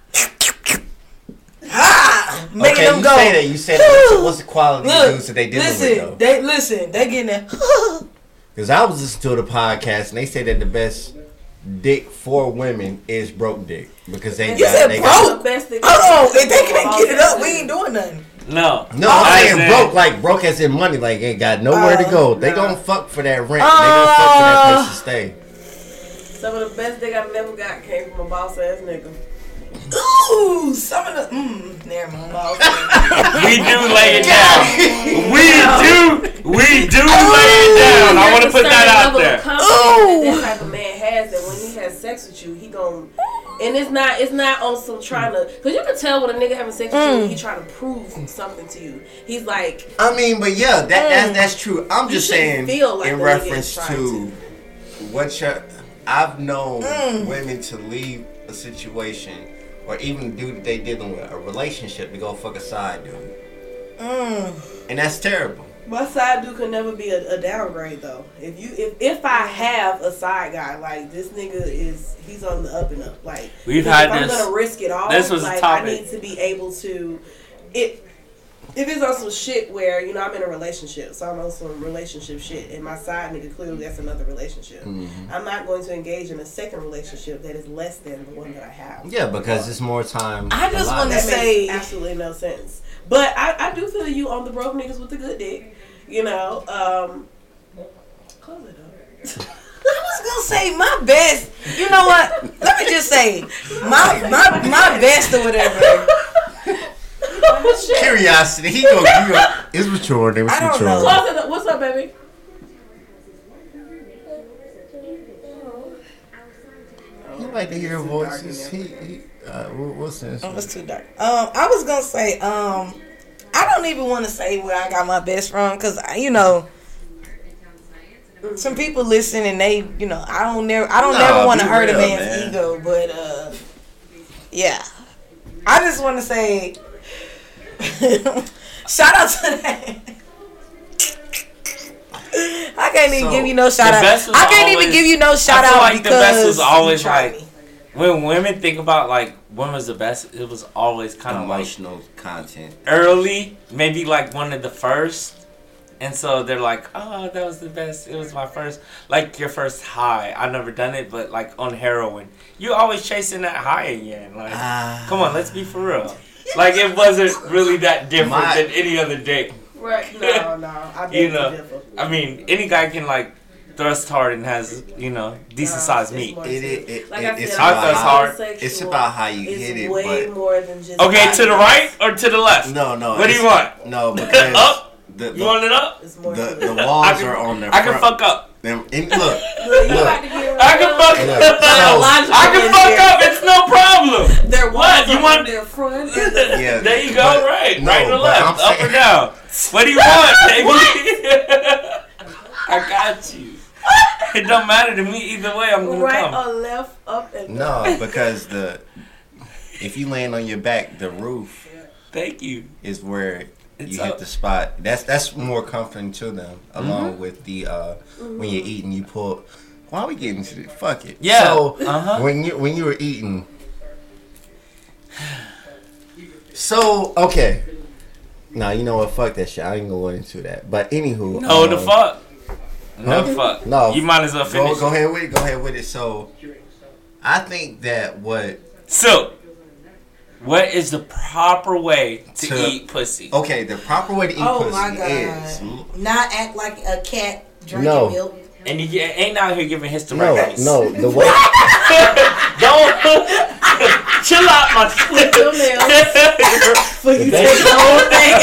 Making them go. You say that. What's the quality of dudes that they dealing with, though? They getting that. Because I was listening to the podcast and they say that the best dick for women is broke dick because they broke. Hold on, if they can't get it up, we ain't doing nothing. No, I'm saying broke as in money, like ain't got nowhere to go. They gonna fuck for that rent. They gonna fuck for that place to stay. Some of the best dick I never got came from a boss ass nigga. Ooh, some of the never mind. We do lay it down. We do lay it down. I want to put that out there. This type of man has that when he has sex with you, he gon' and it's not on some trying to, because you can tell when a nigga having sex with you when he trying to prove something to you. He's like, I mean, but yeah, that's true. I'm just saying like in reference to what I've known women to leave a situation. Or even the dude that they dealing with, a relationship, to go fuck a side dude. And that's terrible. My side dude could never be a downgrade though. If I have a side guy, like this nigga he's on the up and up. Like we've had I'm this. gonna risk it all. This was like a topic. I need to be able to if it's on some shit where, I'm in a relationship, so I'm on some relationship shit, and my side nigga, clearly that's another relationship. Mm-hmm. I'm not going to engage in a second relationship that is less than the one that I have. Yeah, because it's more time. I just want to say... makes absolutely no sense. But I do feel you on the broke niggas with the good dick. Close it up. I was gonna say my best. You know what? Let me just say my best or whatever. Curiosity. He go. It's mature. It was mature. What's up, baby? You like to hear voices. What's this? Oh, it's too dark. I was gonna say. I don't even want to say where I got my best from because some people listen and they, I don't never want to hurt a man's ego, but yeah. I just want to say. Shout out to that. I can't even give you no shout out. I can't even give you no shout out like because the best was always like when women think about like when was the best. It was always kind of emotional content. Early, maybe like one of the first, and so they're like, "Oh, that was the best. It was my first, like your first high. I've never done it, but like on heroin, you always chasing that high again. Like, come on, let's be for real." Like it wasn't really that different than any other date. Right? No. I mean, any guy can like thrust hard and has decent sized meat. It's about how you hit it. Way more than just. Okay, to the right or to the left? No. What do you want? No, because up. You want it up? The walls are on their front. I can fuck up. Look. I can fuck up. It's no problem. Their walls you want their front. Yeah, there you go. Right or left, up or down. What do you want, baby? I got you. It don't matter to me either way. I'm gonna right come. or left, up and down. No, because if you land on your back, the roof. Thank you. Is where. You hit the spot. That's more comforting to them, along with the when you're eating, you pull. Why are we getting to this? Fuck it. Yeah. So when you were eating, so okay. Now you know what? Fuck that shit. I ain't gonna go into that. But anywho, the fuck. No the fuck. No, you might as well finish. Go ahead with it. Go ahead with it. So I think that what is the proper way to eat pussy? Okay, the proper way to eat pussy is not act like a cat drinking milk. And he ain't out here giving hysterectomies. No, the way. Don't chill out, my Flip your nails. Take the whole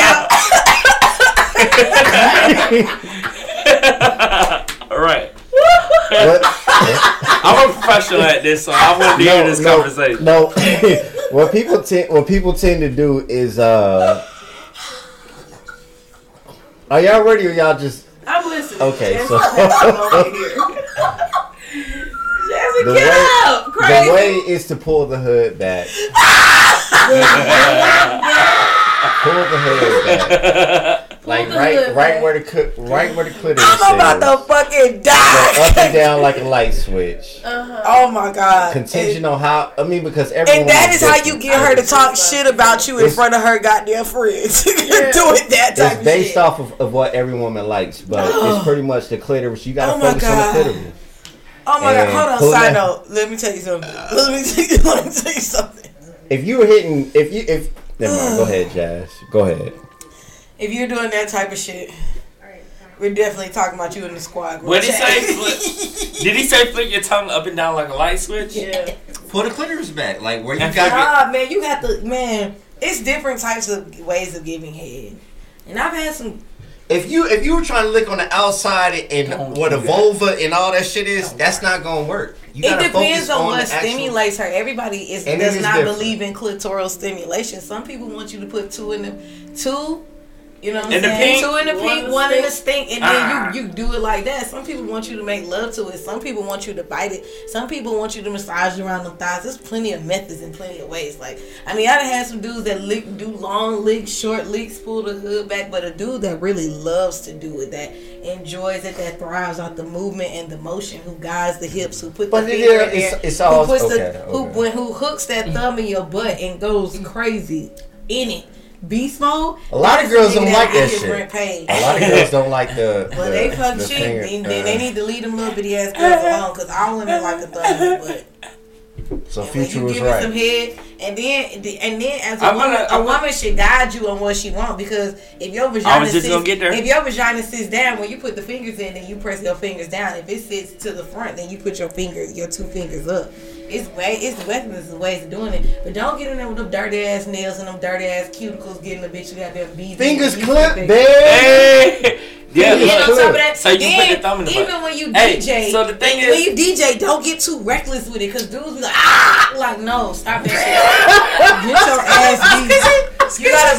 thing out. All right. I'm a professional at this, so I want to hear this conversation. No, what people tend to do is are y'all ready or y'all just? I'm listening. Okay, Jazz, so Jazzy, get up, crazy. The way is to pull the hood back. Pull the hood back. Like right where the clitoris is. I'm about to fucking die. Go up and down like a light switch. Oh my god. Contingent on how because everyone. And that is how you get her to talk shit about you in front of her goddamn friends. You're doing that type of shit. It's based off of what every woman likes, but it's pretty much the clitoris. You gotta focus on the clitoris. Oh my god! Hold on. Side note. Let me tell you something. Let me tell you something. If you were hitting, never mind. Go ahead, Jazz. Go ahead. If you're doing that type of shit, we're definitely talking about you in the squad. What did he say? Did he say flick your tongue up and down like a light switch? Yeah. Pull the clitoris back, like where you got. Man, you got to It's different types of ways of giving head, and I've had some. If you were trying to lick on the outside and where the vulva and all that shit is, that's not gonna work. It depends on what stimulates her. Everybody does not believe in clitoral stimulation. Some people want you to put two. You know what I'm saying? Two in the pink, one in the stink, and then you do it like that. Some people want you to make love to it. Some people want you to bite it. Some people want you to massage around the thighs. There's plenty of methods and plenty of ways. Like, I mean, I done had some dudes that do long licks, short licks, pull the hood back, but a dude that really loves to do it, that enjoys it, that thrives off the movement and the motion, who guides the hips, who put the finger in there, who hooks that thumb in your butt and goes crazy in it. Beast mode. A lot of girls don't like that shit. A lot of girls don't like the. Well, they fuck shit. They need to leave them little bitty ass girls alone, because all women like a thumb in the butt. So Future was right. Some head, and then as a woman should guide you on what she wants, because if your vagina sits down, when you put the fingers in and you press your fingers down, if it sits to the front, then you put your two fingers up. It's weapons and ways of doing it, but don't get in there with them dirty ass nails and them dirty ass cuticles getting the bitch got their beads. Fingers clipped, babe. Yeah, on top of that, so you put the thumb in the butt. Even when you DJ, so the thing is, when you DJ, don't get too reckless with it, because dudes be like, no, stop that shit. Get your ass beat. You gotta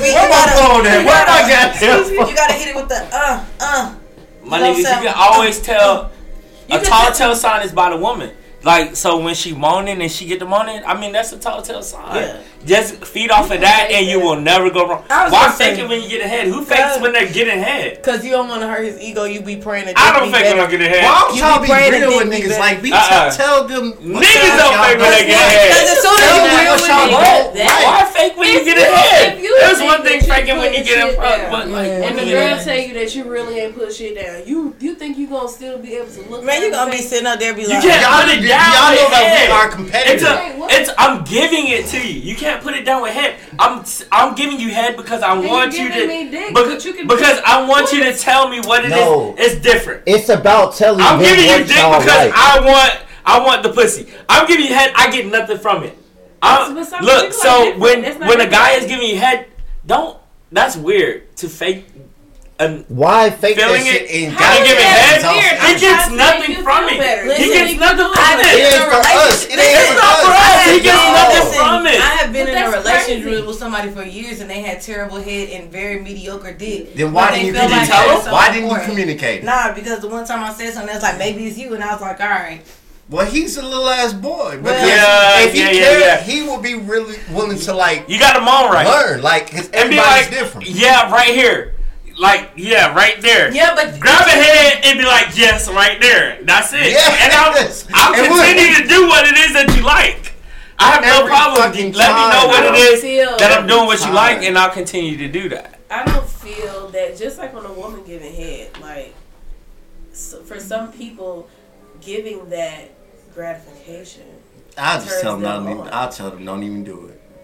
hit it with the My niggas, you can always tell a tall tale sign is by the woman. Like, so when she moaning and she get the moaning, I mean, that's a tall tale sign. Yeah. Just feed off of that and you will never go wrong. Why fake it when you get ahead? Who fakes when they're getting head? Because you don't want to hurt his ego. You be praying that I don't fake when I get ahead. Why don't y'all be real with niggas? Like, tell them. Niggas don't fake when they get ahead. Because as soon as you real with niggas, why fake when you get ahead? There's one thing faking when you get in front. But and the girl tell you that you really ain't put shit down. You think you gonna still be able to look? Man, you gonna be sitting up there be like, you can't put it down. Y'all know that we are competitors. I'm giving it to you. You can't put it down with head. I'm giving you head because I want you to. Because I want you to tell me what it is. It's different. It's about telling. I'm giving you dick because I want the pussy. I'm giving you head. I get nothing from it. Look, so when a guy is giving you head, that's weird to fake. Why fake that shit and give it head? He gets nothing from it. He gets nothing from it. It ain't for us. It ain't for us. He gets nothing from it. I have been in a relationship with somebody for years and they had terrible head and very mediocre dick. Then why didn't you tell them? Why didn't you communicate? Nah, because the one time I said something, that's like, maybe it's you, and I was like, all right. Well, he's a little ass boy. If he cared, he would be really willing to You got him on right. Learn, because everybody's different. Yeah, right here. Right there. Yeah, but grab a head and be like, yes, right there. That's it. Yeah. And I'll continue to do what it is that you like. I have no problem. Let me know what it is that I'm doing what you like, and I'll continue to do that. I don't feel that just like on a woman giving head, for some people, giving that gratification. I'll just tell them. I'll tell them don't even do it.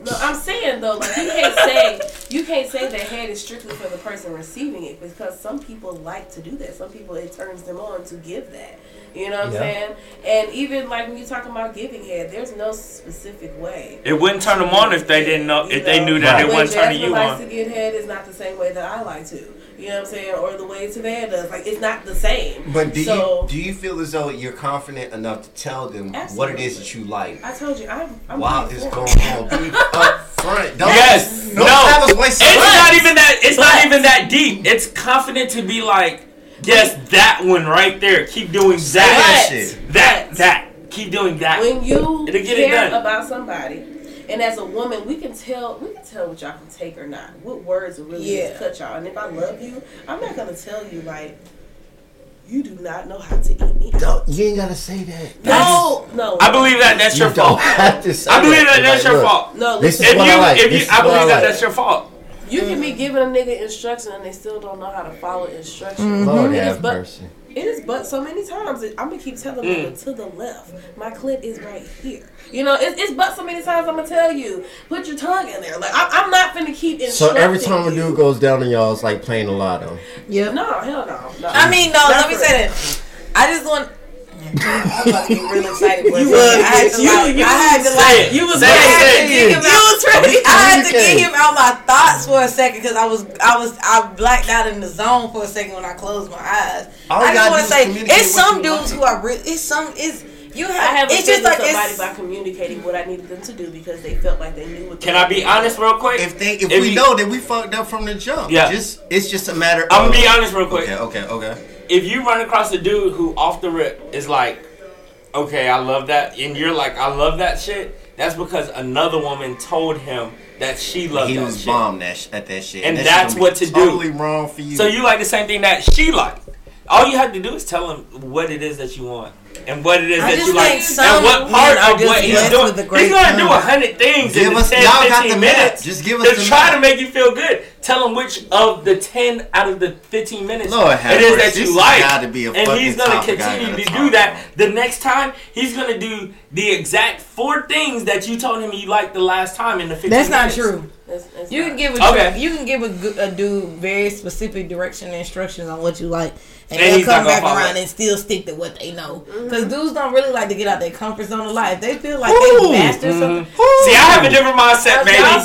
No, I'm saying though, like you can't say that head is strictly for the person receiving it, because some people like to do that. Some people, it turns them on to give that. You know what I'm saying? And even like when you're talking about giving head, there's no specific way. It wouldn't turn them on if they didn't know, if they knew that it wasn't turning you on. The way Jasmine likes to get head is not the same way that I like to. You know what I'm saying? Or the way Savannah does. Like, it's not the same. But do you feel as though you're confident enough to tell them what it is that you like? I told you, I'm while it's going on, be up front. It's not even that. It's not even that deep. It's confident to be like, yes, that one right there. Keep doing that. That. Keep doing that. When you care about somebody, and as a woman, we can tell what y'all can take or not. What words will really cut y'all. And if I love you, I'm not gonna tell you like, you do not know how to eat me out. You ain't gotta say that. No. I believe that's your fault. I believe that's your fault. No, listen. I believe that's your fault. You can be giving a nigga instruction and they still don't know how to follow instructions. Lord have mercy. It is but so many times. I'm gonna keep telling them to the left. My clit is right here. You know, it's but so many times I'm gonna tell you, put your tongue in there. Like I'm not finna keep instructing. So every time a dude goes down on y'all, it's like playing a lotto. Yep. No, hell no. I mean, no. Let me say that. I just want. I'm about to get real excited. I had to get him out my thoughts for a second because I blacked out in the zone for a second when I closed my eyes. I just want to say, it's some dudes who are real. I haven't just like somebody by communicating what I needed them to do because they felt like they knew what. Can I be honest real quick? If we know that we fucked up from the jump, it's just a matter. I'm gonna be honest real quick. Okay. If you run across a dude who off the rip is like, okay, I love that, and you're like, I love that shit, that's because another woman told him that she loved that shit. He was bombed at that shit. And that's what to do. Totally wrong for you. So you like the same thing that she liked. All you have to do is tell him what it is that you want. And what it is that you like. And what part of what he's doing. He's going to do 100 things in 10-15 minutes. Just give us to try to make you feel good. Tell him which of the 10 out of the 15 minutes Lord it is that you like. And he's going to continue to do that. The next time, he's going to do the exact 4 things that you told him you liked the last time in the 15 minutes. That's not true. You can give a dude very specific direction and instructions on what you like, and they'll come back around and still stick to what they know. Because dudes don't really like to get out their comfort zone of life. They feel like they master something. See, I have a different mindset, baby. I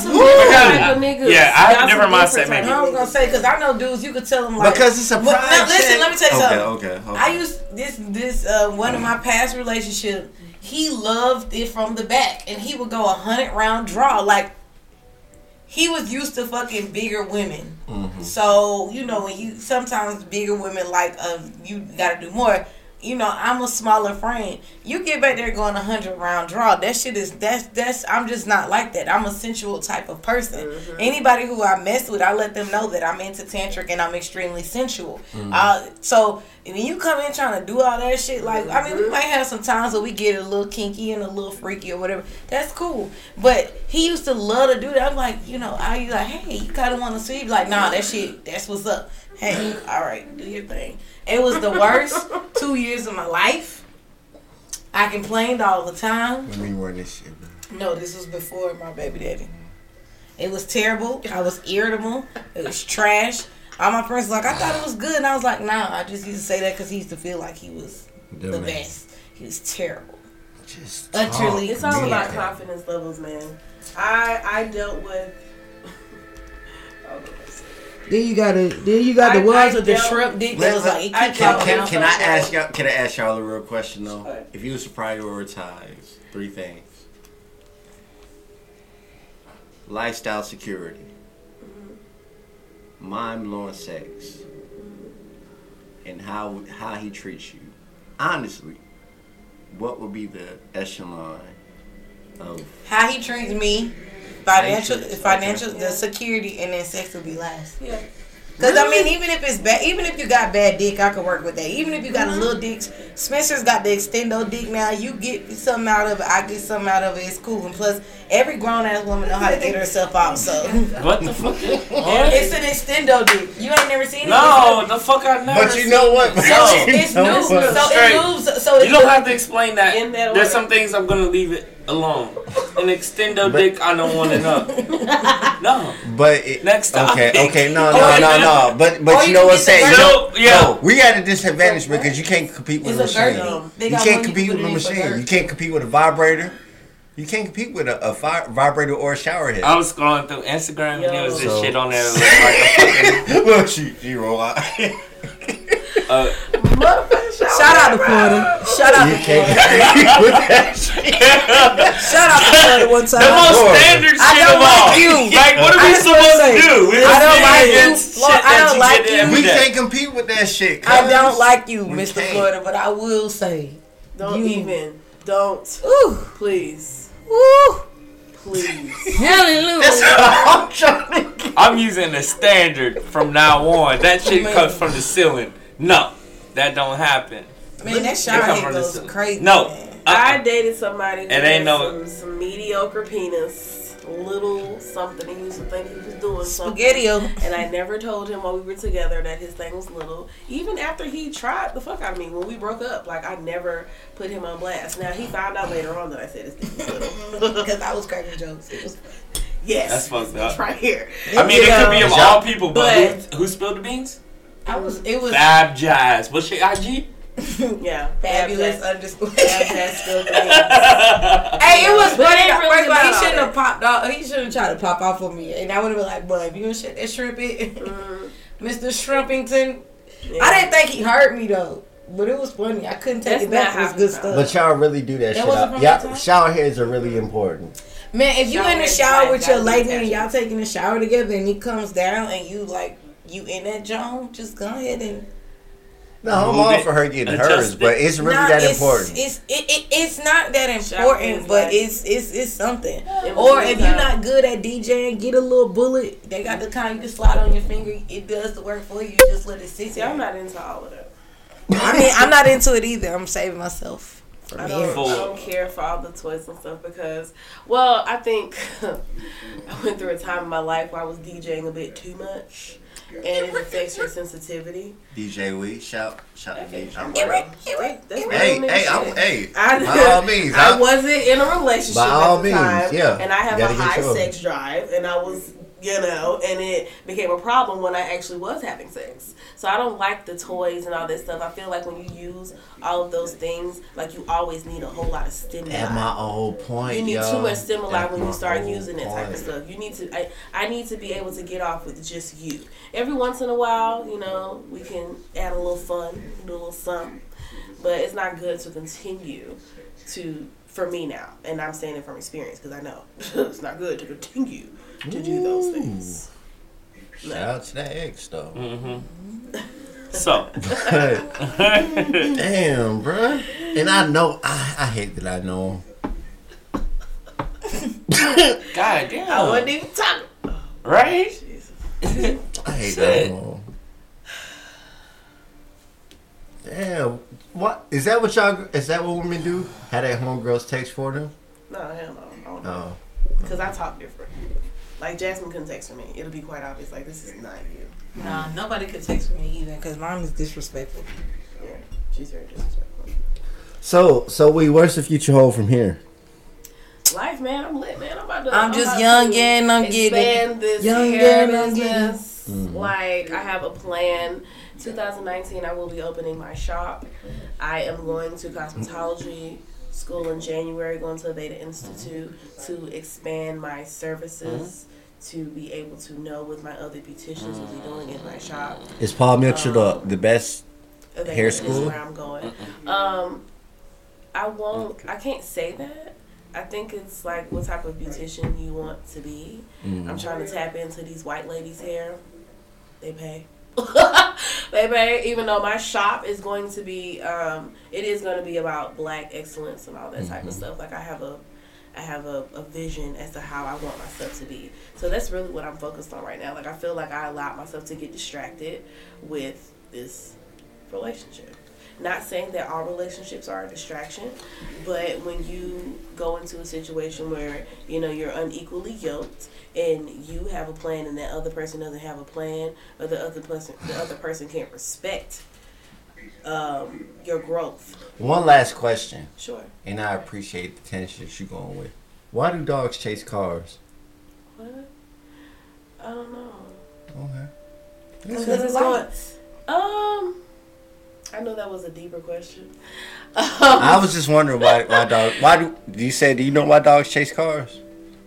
have a different mindset, maybe. I was gonna say because I know dudes. You could tell them like because it's a pride. Now listen, let me tell you something. Okay. I used this one of my past relationships. He loved it from the back, and he would go 100-round draw like. He was used to fucking bigger women. Mm-hmm. So, you know, when sometimes bigger women like, you gotta do more. You know, I'm a smaller frame. You get back there going 100-round draw. That shit is, I'm just not like that. I'm a sensual type of person. Mm-hmm. Anybody who I mess with, I let them know that I'm into tantric and I'm extremely sensual. Mm-hmm. So, when you come in trying to do all that shit, like, I mean, we might have some times where we get a little kinky and a little freaky or whatever. That's cool. But he used to love to do that. I'm like, you know, I like, hey, you kind of want to see? Like, nah, that shit, that's what's up. Hey, all right, do your thing. It was the worst 2 years of my life. I complained all the time. When you were this shit, man. No, this was before my baby daddy. It was terrible. I was irritable. It was trash. All my friends were like, I thought it was good. And I was like, nah, I just used to say that because he used to feel like he was the best. He was terrible. Just utterly. It's all about confidence levels, man. I dealt with... Then you got the ones with the shrimp dick that was like can I ask y'all a real question though? If you was to prioritize 3 things. Lifestyle security. Mind-blowing sex. And how he treats you. Honestly, what would be the echelon of how he treats me? Financial, the security, and then sex will be last. Yeah. Because, I mean, even if it's bad, even if you got bad dick, I could work with that. Even if you got a little dick, Spencer's got the extendo dick now. You get something out of it, I get something out of it. It's cool. And plus, every grown-ass woman know how to get herself out, so. What the fuck? It's an extendo dick. You ain't never seen it? No, the fuck I never But you know what? It's new. So it moves. So you don't have to explain that. There's some things I'm going to leave it. alone. An extendo dick, I don't want to know. No. But next topic. Okay, no. But you know what I'm saying? No, we at a disadvantage because you can't compete with a machine. You can't compete with a machine. You can't compete with a vibrator. You can't compete with a vibrator or a shower head. I was scrolling through Instagram and there was this shit on there that looked like a fucking... Look, she roll out. Shout out to Florida. Shout out to Florida. Shout out to Florida one time. The most standard shit of all. Like, what are we supposed to do? I don't like you. I don't like you. We can't compete with that shit. I don't like you, Mr. Florida, but I will say. Don't. Ooh. Please. Woo. Please. Hallelujah. That's what I'm trying to get. I'm using the standard from now on. That shit comes from the ceiling. No, that don't happen. Man, that shower head goes crazy. No. I dated somebody who had some mediocre penis, little something. He used to think he was doing something. Spaghetti-o. And I never told him while we were together that his thing was little. Even after he tried the fuck out of me when we broke up, like I never put him on blast. Now he found out later on that I said his thing was little because I was cracking jokes. It was yes, that's fucked up. It's right here. I mean, it could be of all people, but who spilled the beans? It was Fab Jazz. What's your IG? Yeah, fabulous underscore. Fab Jazz spilled the beans. Hey, it was funny. He shouldn't have popped off. He shouldn't try to pop off on me, and I would have been like, "Bud, you gonna shut that shrimp it, Mr. Shrimpington?" Yeah. I didn't think he hurt me though, but it was funny. I couldn't take it back. It was good stuff. But y'all really do that shit. Yeah, shower heads are really important. Man, if you in the shower with your lady and y'all taking a shower together, and he comes down and you like you in that zone, just go ahead and. No, I'm all for her getting hers, but it's really that important. It's not that important, but it's something. Or if you're not good at DJing, get a little bullet. They got the kind you can slide on your finger. It does the work for you. Just let it sit there. I'm not into all of that. I mean, I'm not into it either. I'm saving myself. I don't care for all the toys and stuff because, well, I think I went through a time in my life where I was DJing a bit too much. And it affects your sensitivity. DJ Wee, shout to DJ. Hey, by all means. I wasn't in a relationship by all means, time, yeah. And I have a high sex drive, and I was, and it became a problem when I actually was having sex. So I don't like the toys and all this stuff. I feel like when you use all of those things, like you always need a whole lot of stimuli. That's my whole point. You need too much stimuli when you start using that type of stuff. You need to. I need to be able to get off with just you. Every once in a while, we can add a little fun, do a little something, but it's not good to continue to. For me now, and I'm saying it from experience because I know it's not good to continue to do those things. Shout out to that ex though. Mm-hmm. So, damn, bro. And I know I hate that I know him. God damn, I wasn't even talking. Right? I hate that I know. Damn. What is that? Is that what women do? Have their homegirls text for them? No, hell no. I don't know. Because I talk different. Like Jasmine couldn't text for me. It'll be quite obvious. Like this is not you. Nah, nobody could text for me either. Because mine is disrespectful. Yeah, she's very disrespectful. So where's the future hold from here? Life, man. I'm lit, man. I'm just young and I'm getting this young and I'm getting. Like I have a plan. 2019, I will be opening my shop. I am going to cosmetology school in January, going to Aveda Institute to expand my services, to be able to know what my other beauticians will be doing in my shop. Is Paul Mitchell the best hair school? Is where I'm going. I can't say that. I think it's like what type of beautician you want to be. I'm trying to tap into these white ladies' hair. They pay. They pay, even though my shop is going to be, it is going to be about black excellence and all that type of stuff. Like I have a vision as to how I want my stuff to be. So that's really what I'm focused on right now. Like I feel like I allowed myself to get distracted with this relationship. Not saying that all relationships are a distraction, but when you go into a situation where, you're unequally yoked and you have a plan and that other person doesn't have a plan, or the other person can't respect your growth. One last question. Sure. And I appreciate the tension that you're going with. Why do dogs chase cars? What? I don't know. Okay. Because it's going. I know that was a deeper question. I was just wondering why dogs. Do you know why dogs chase cars?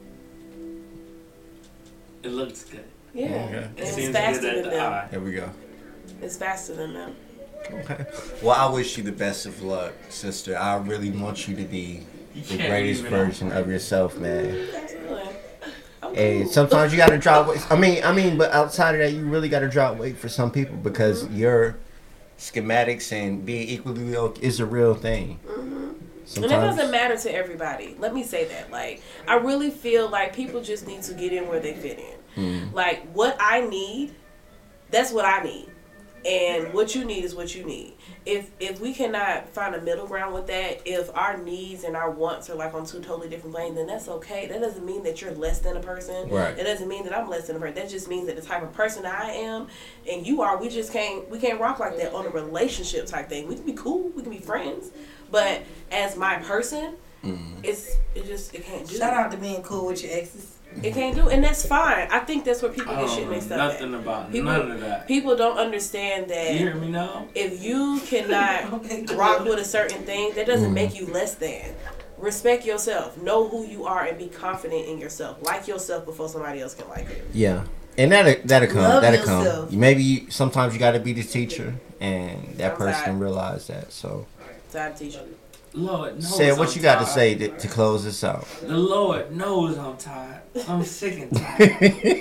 It looks good. Yeah. Okay. It's faster than them. There we go. It's faster than them. Okay. Well, I wish you the best of luck, sister. I really want you to be the greatest version of yourself, man. Absolutely. Hey, sometimes you gotta drop weight. I mean, but outside of that, you really gotta drop weight for some people because your schematics and being equally yoked is a real thing. And it doesn't matter to everybody. Let me say that. Like, I really feel like people just need to get in where they fit in. Like, what I need, that's what I need. And what you need is what you need. If we cannot find a middle ground with that, if our needs and our wants are like on two totally different planes, then that's okay. That doesn't mean that you're less than a person. Right. It doesn't mean that I'm less than a person. That just means that the type of person I am and you are, we can't rock like that on a relationship type thing. We can be cool, we can be friends, but as my person, it can't do. Shout out to being cool with your exes. It can't do, and that's fine. I think that's where people get shit mixed up. Nothing about none of that. People don't understand that. You hear me now? If you cannot rock with a certain thing, that doesn't make you less than. Respect yourself. Know who you are and be confident in yourself. Like yourself before somebody else can like you. Yeah, and that'll come. Love That'll yourself. come. Maybe sometimes you got to be the teacher, and that person realize that. So, Time teacher. Lord knows. say what you got to say to close this out. The Lord knows I'm tired. I'm sick and tired.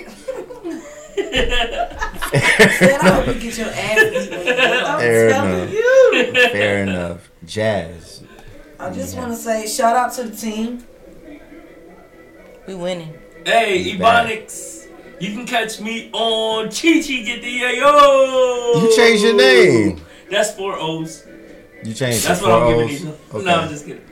I hope you get your ass beat when you Fair enough. Jazz. I just want to say shout out to the team. We winning. Hey, Ebonics. You can catch me on Chi Chi Get the Yo. You changed your name. That's 4 O's. You changed. That's what I'm giving you. Okay. No, I'm just kidding.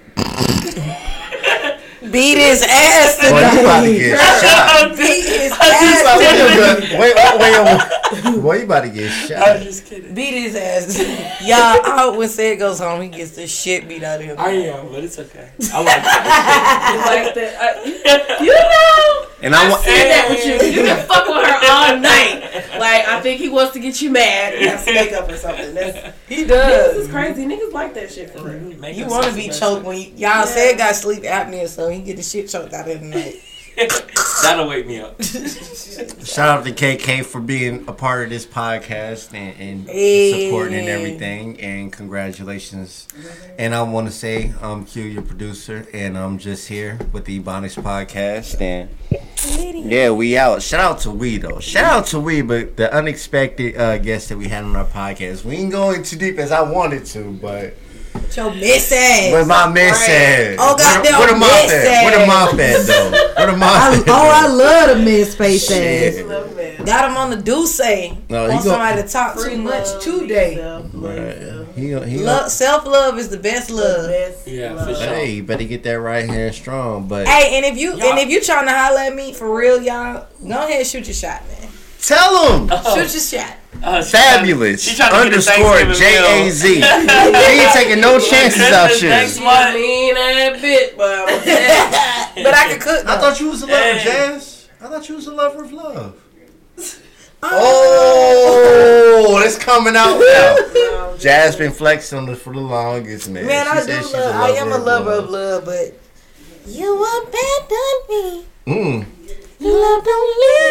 Beat his ass Boy, you about to get shot. Beat his ass. Wait. Boy, you about to get shot. I'm just kidding. Beat his ass. Y'all, I hope when Sid goes home, he gets the shit beat out of him. I am, but it's okay. I like that. You like that? You know. And I said that with you. You can fuck with her all night. Like, I think he wants to get you mad. He has makeup or something. He does. This is crazy. Niggas like that shit for real. You want to be choked when y'all said got sleep apnea, so he get the shit choked out of the night. That'll wake me up. Shout out to KK for being a part of this podcast and supporting and everything. And congratulations. And I want to say I'm Q, your producer, and I'm just here with the Ebonics podcast. And yeah, we out. Shout out to we though. Shout out to we, but the unexpected guest that we had on our podcast. We ain't going too deep as I wanted to, but. Your miss ass. Where my miss ass? Oh goddamn, where the mouth at? Where the mouth at though? Where the mouth at? I love the miss face ass. Love Got him on the Deuce. No, Want somebody to talk too much today. Self love is the best love. Yeah, for sure. Hey, you better get that right hand strong. But hey, and if you trying to holler at me for real, y'all, go ahead and shoot your shot, man. Tell them. Shoot your shot. Fabulous underscore JAZ. She ain't taking no chances out here. Next month, mean that bit, but I can cook. I thought you was a lover, Jazz. I thought you was a lover of love. Oh, it's coming out now. Jazz been flexing on us for the longest, man. Man, I am a lover of love, but you abandoned me. Love don't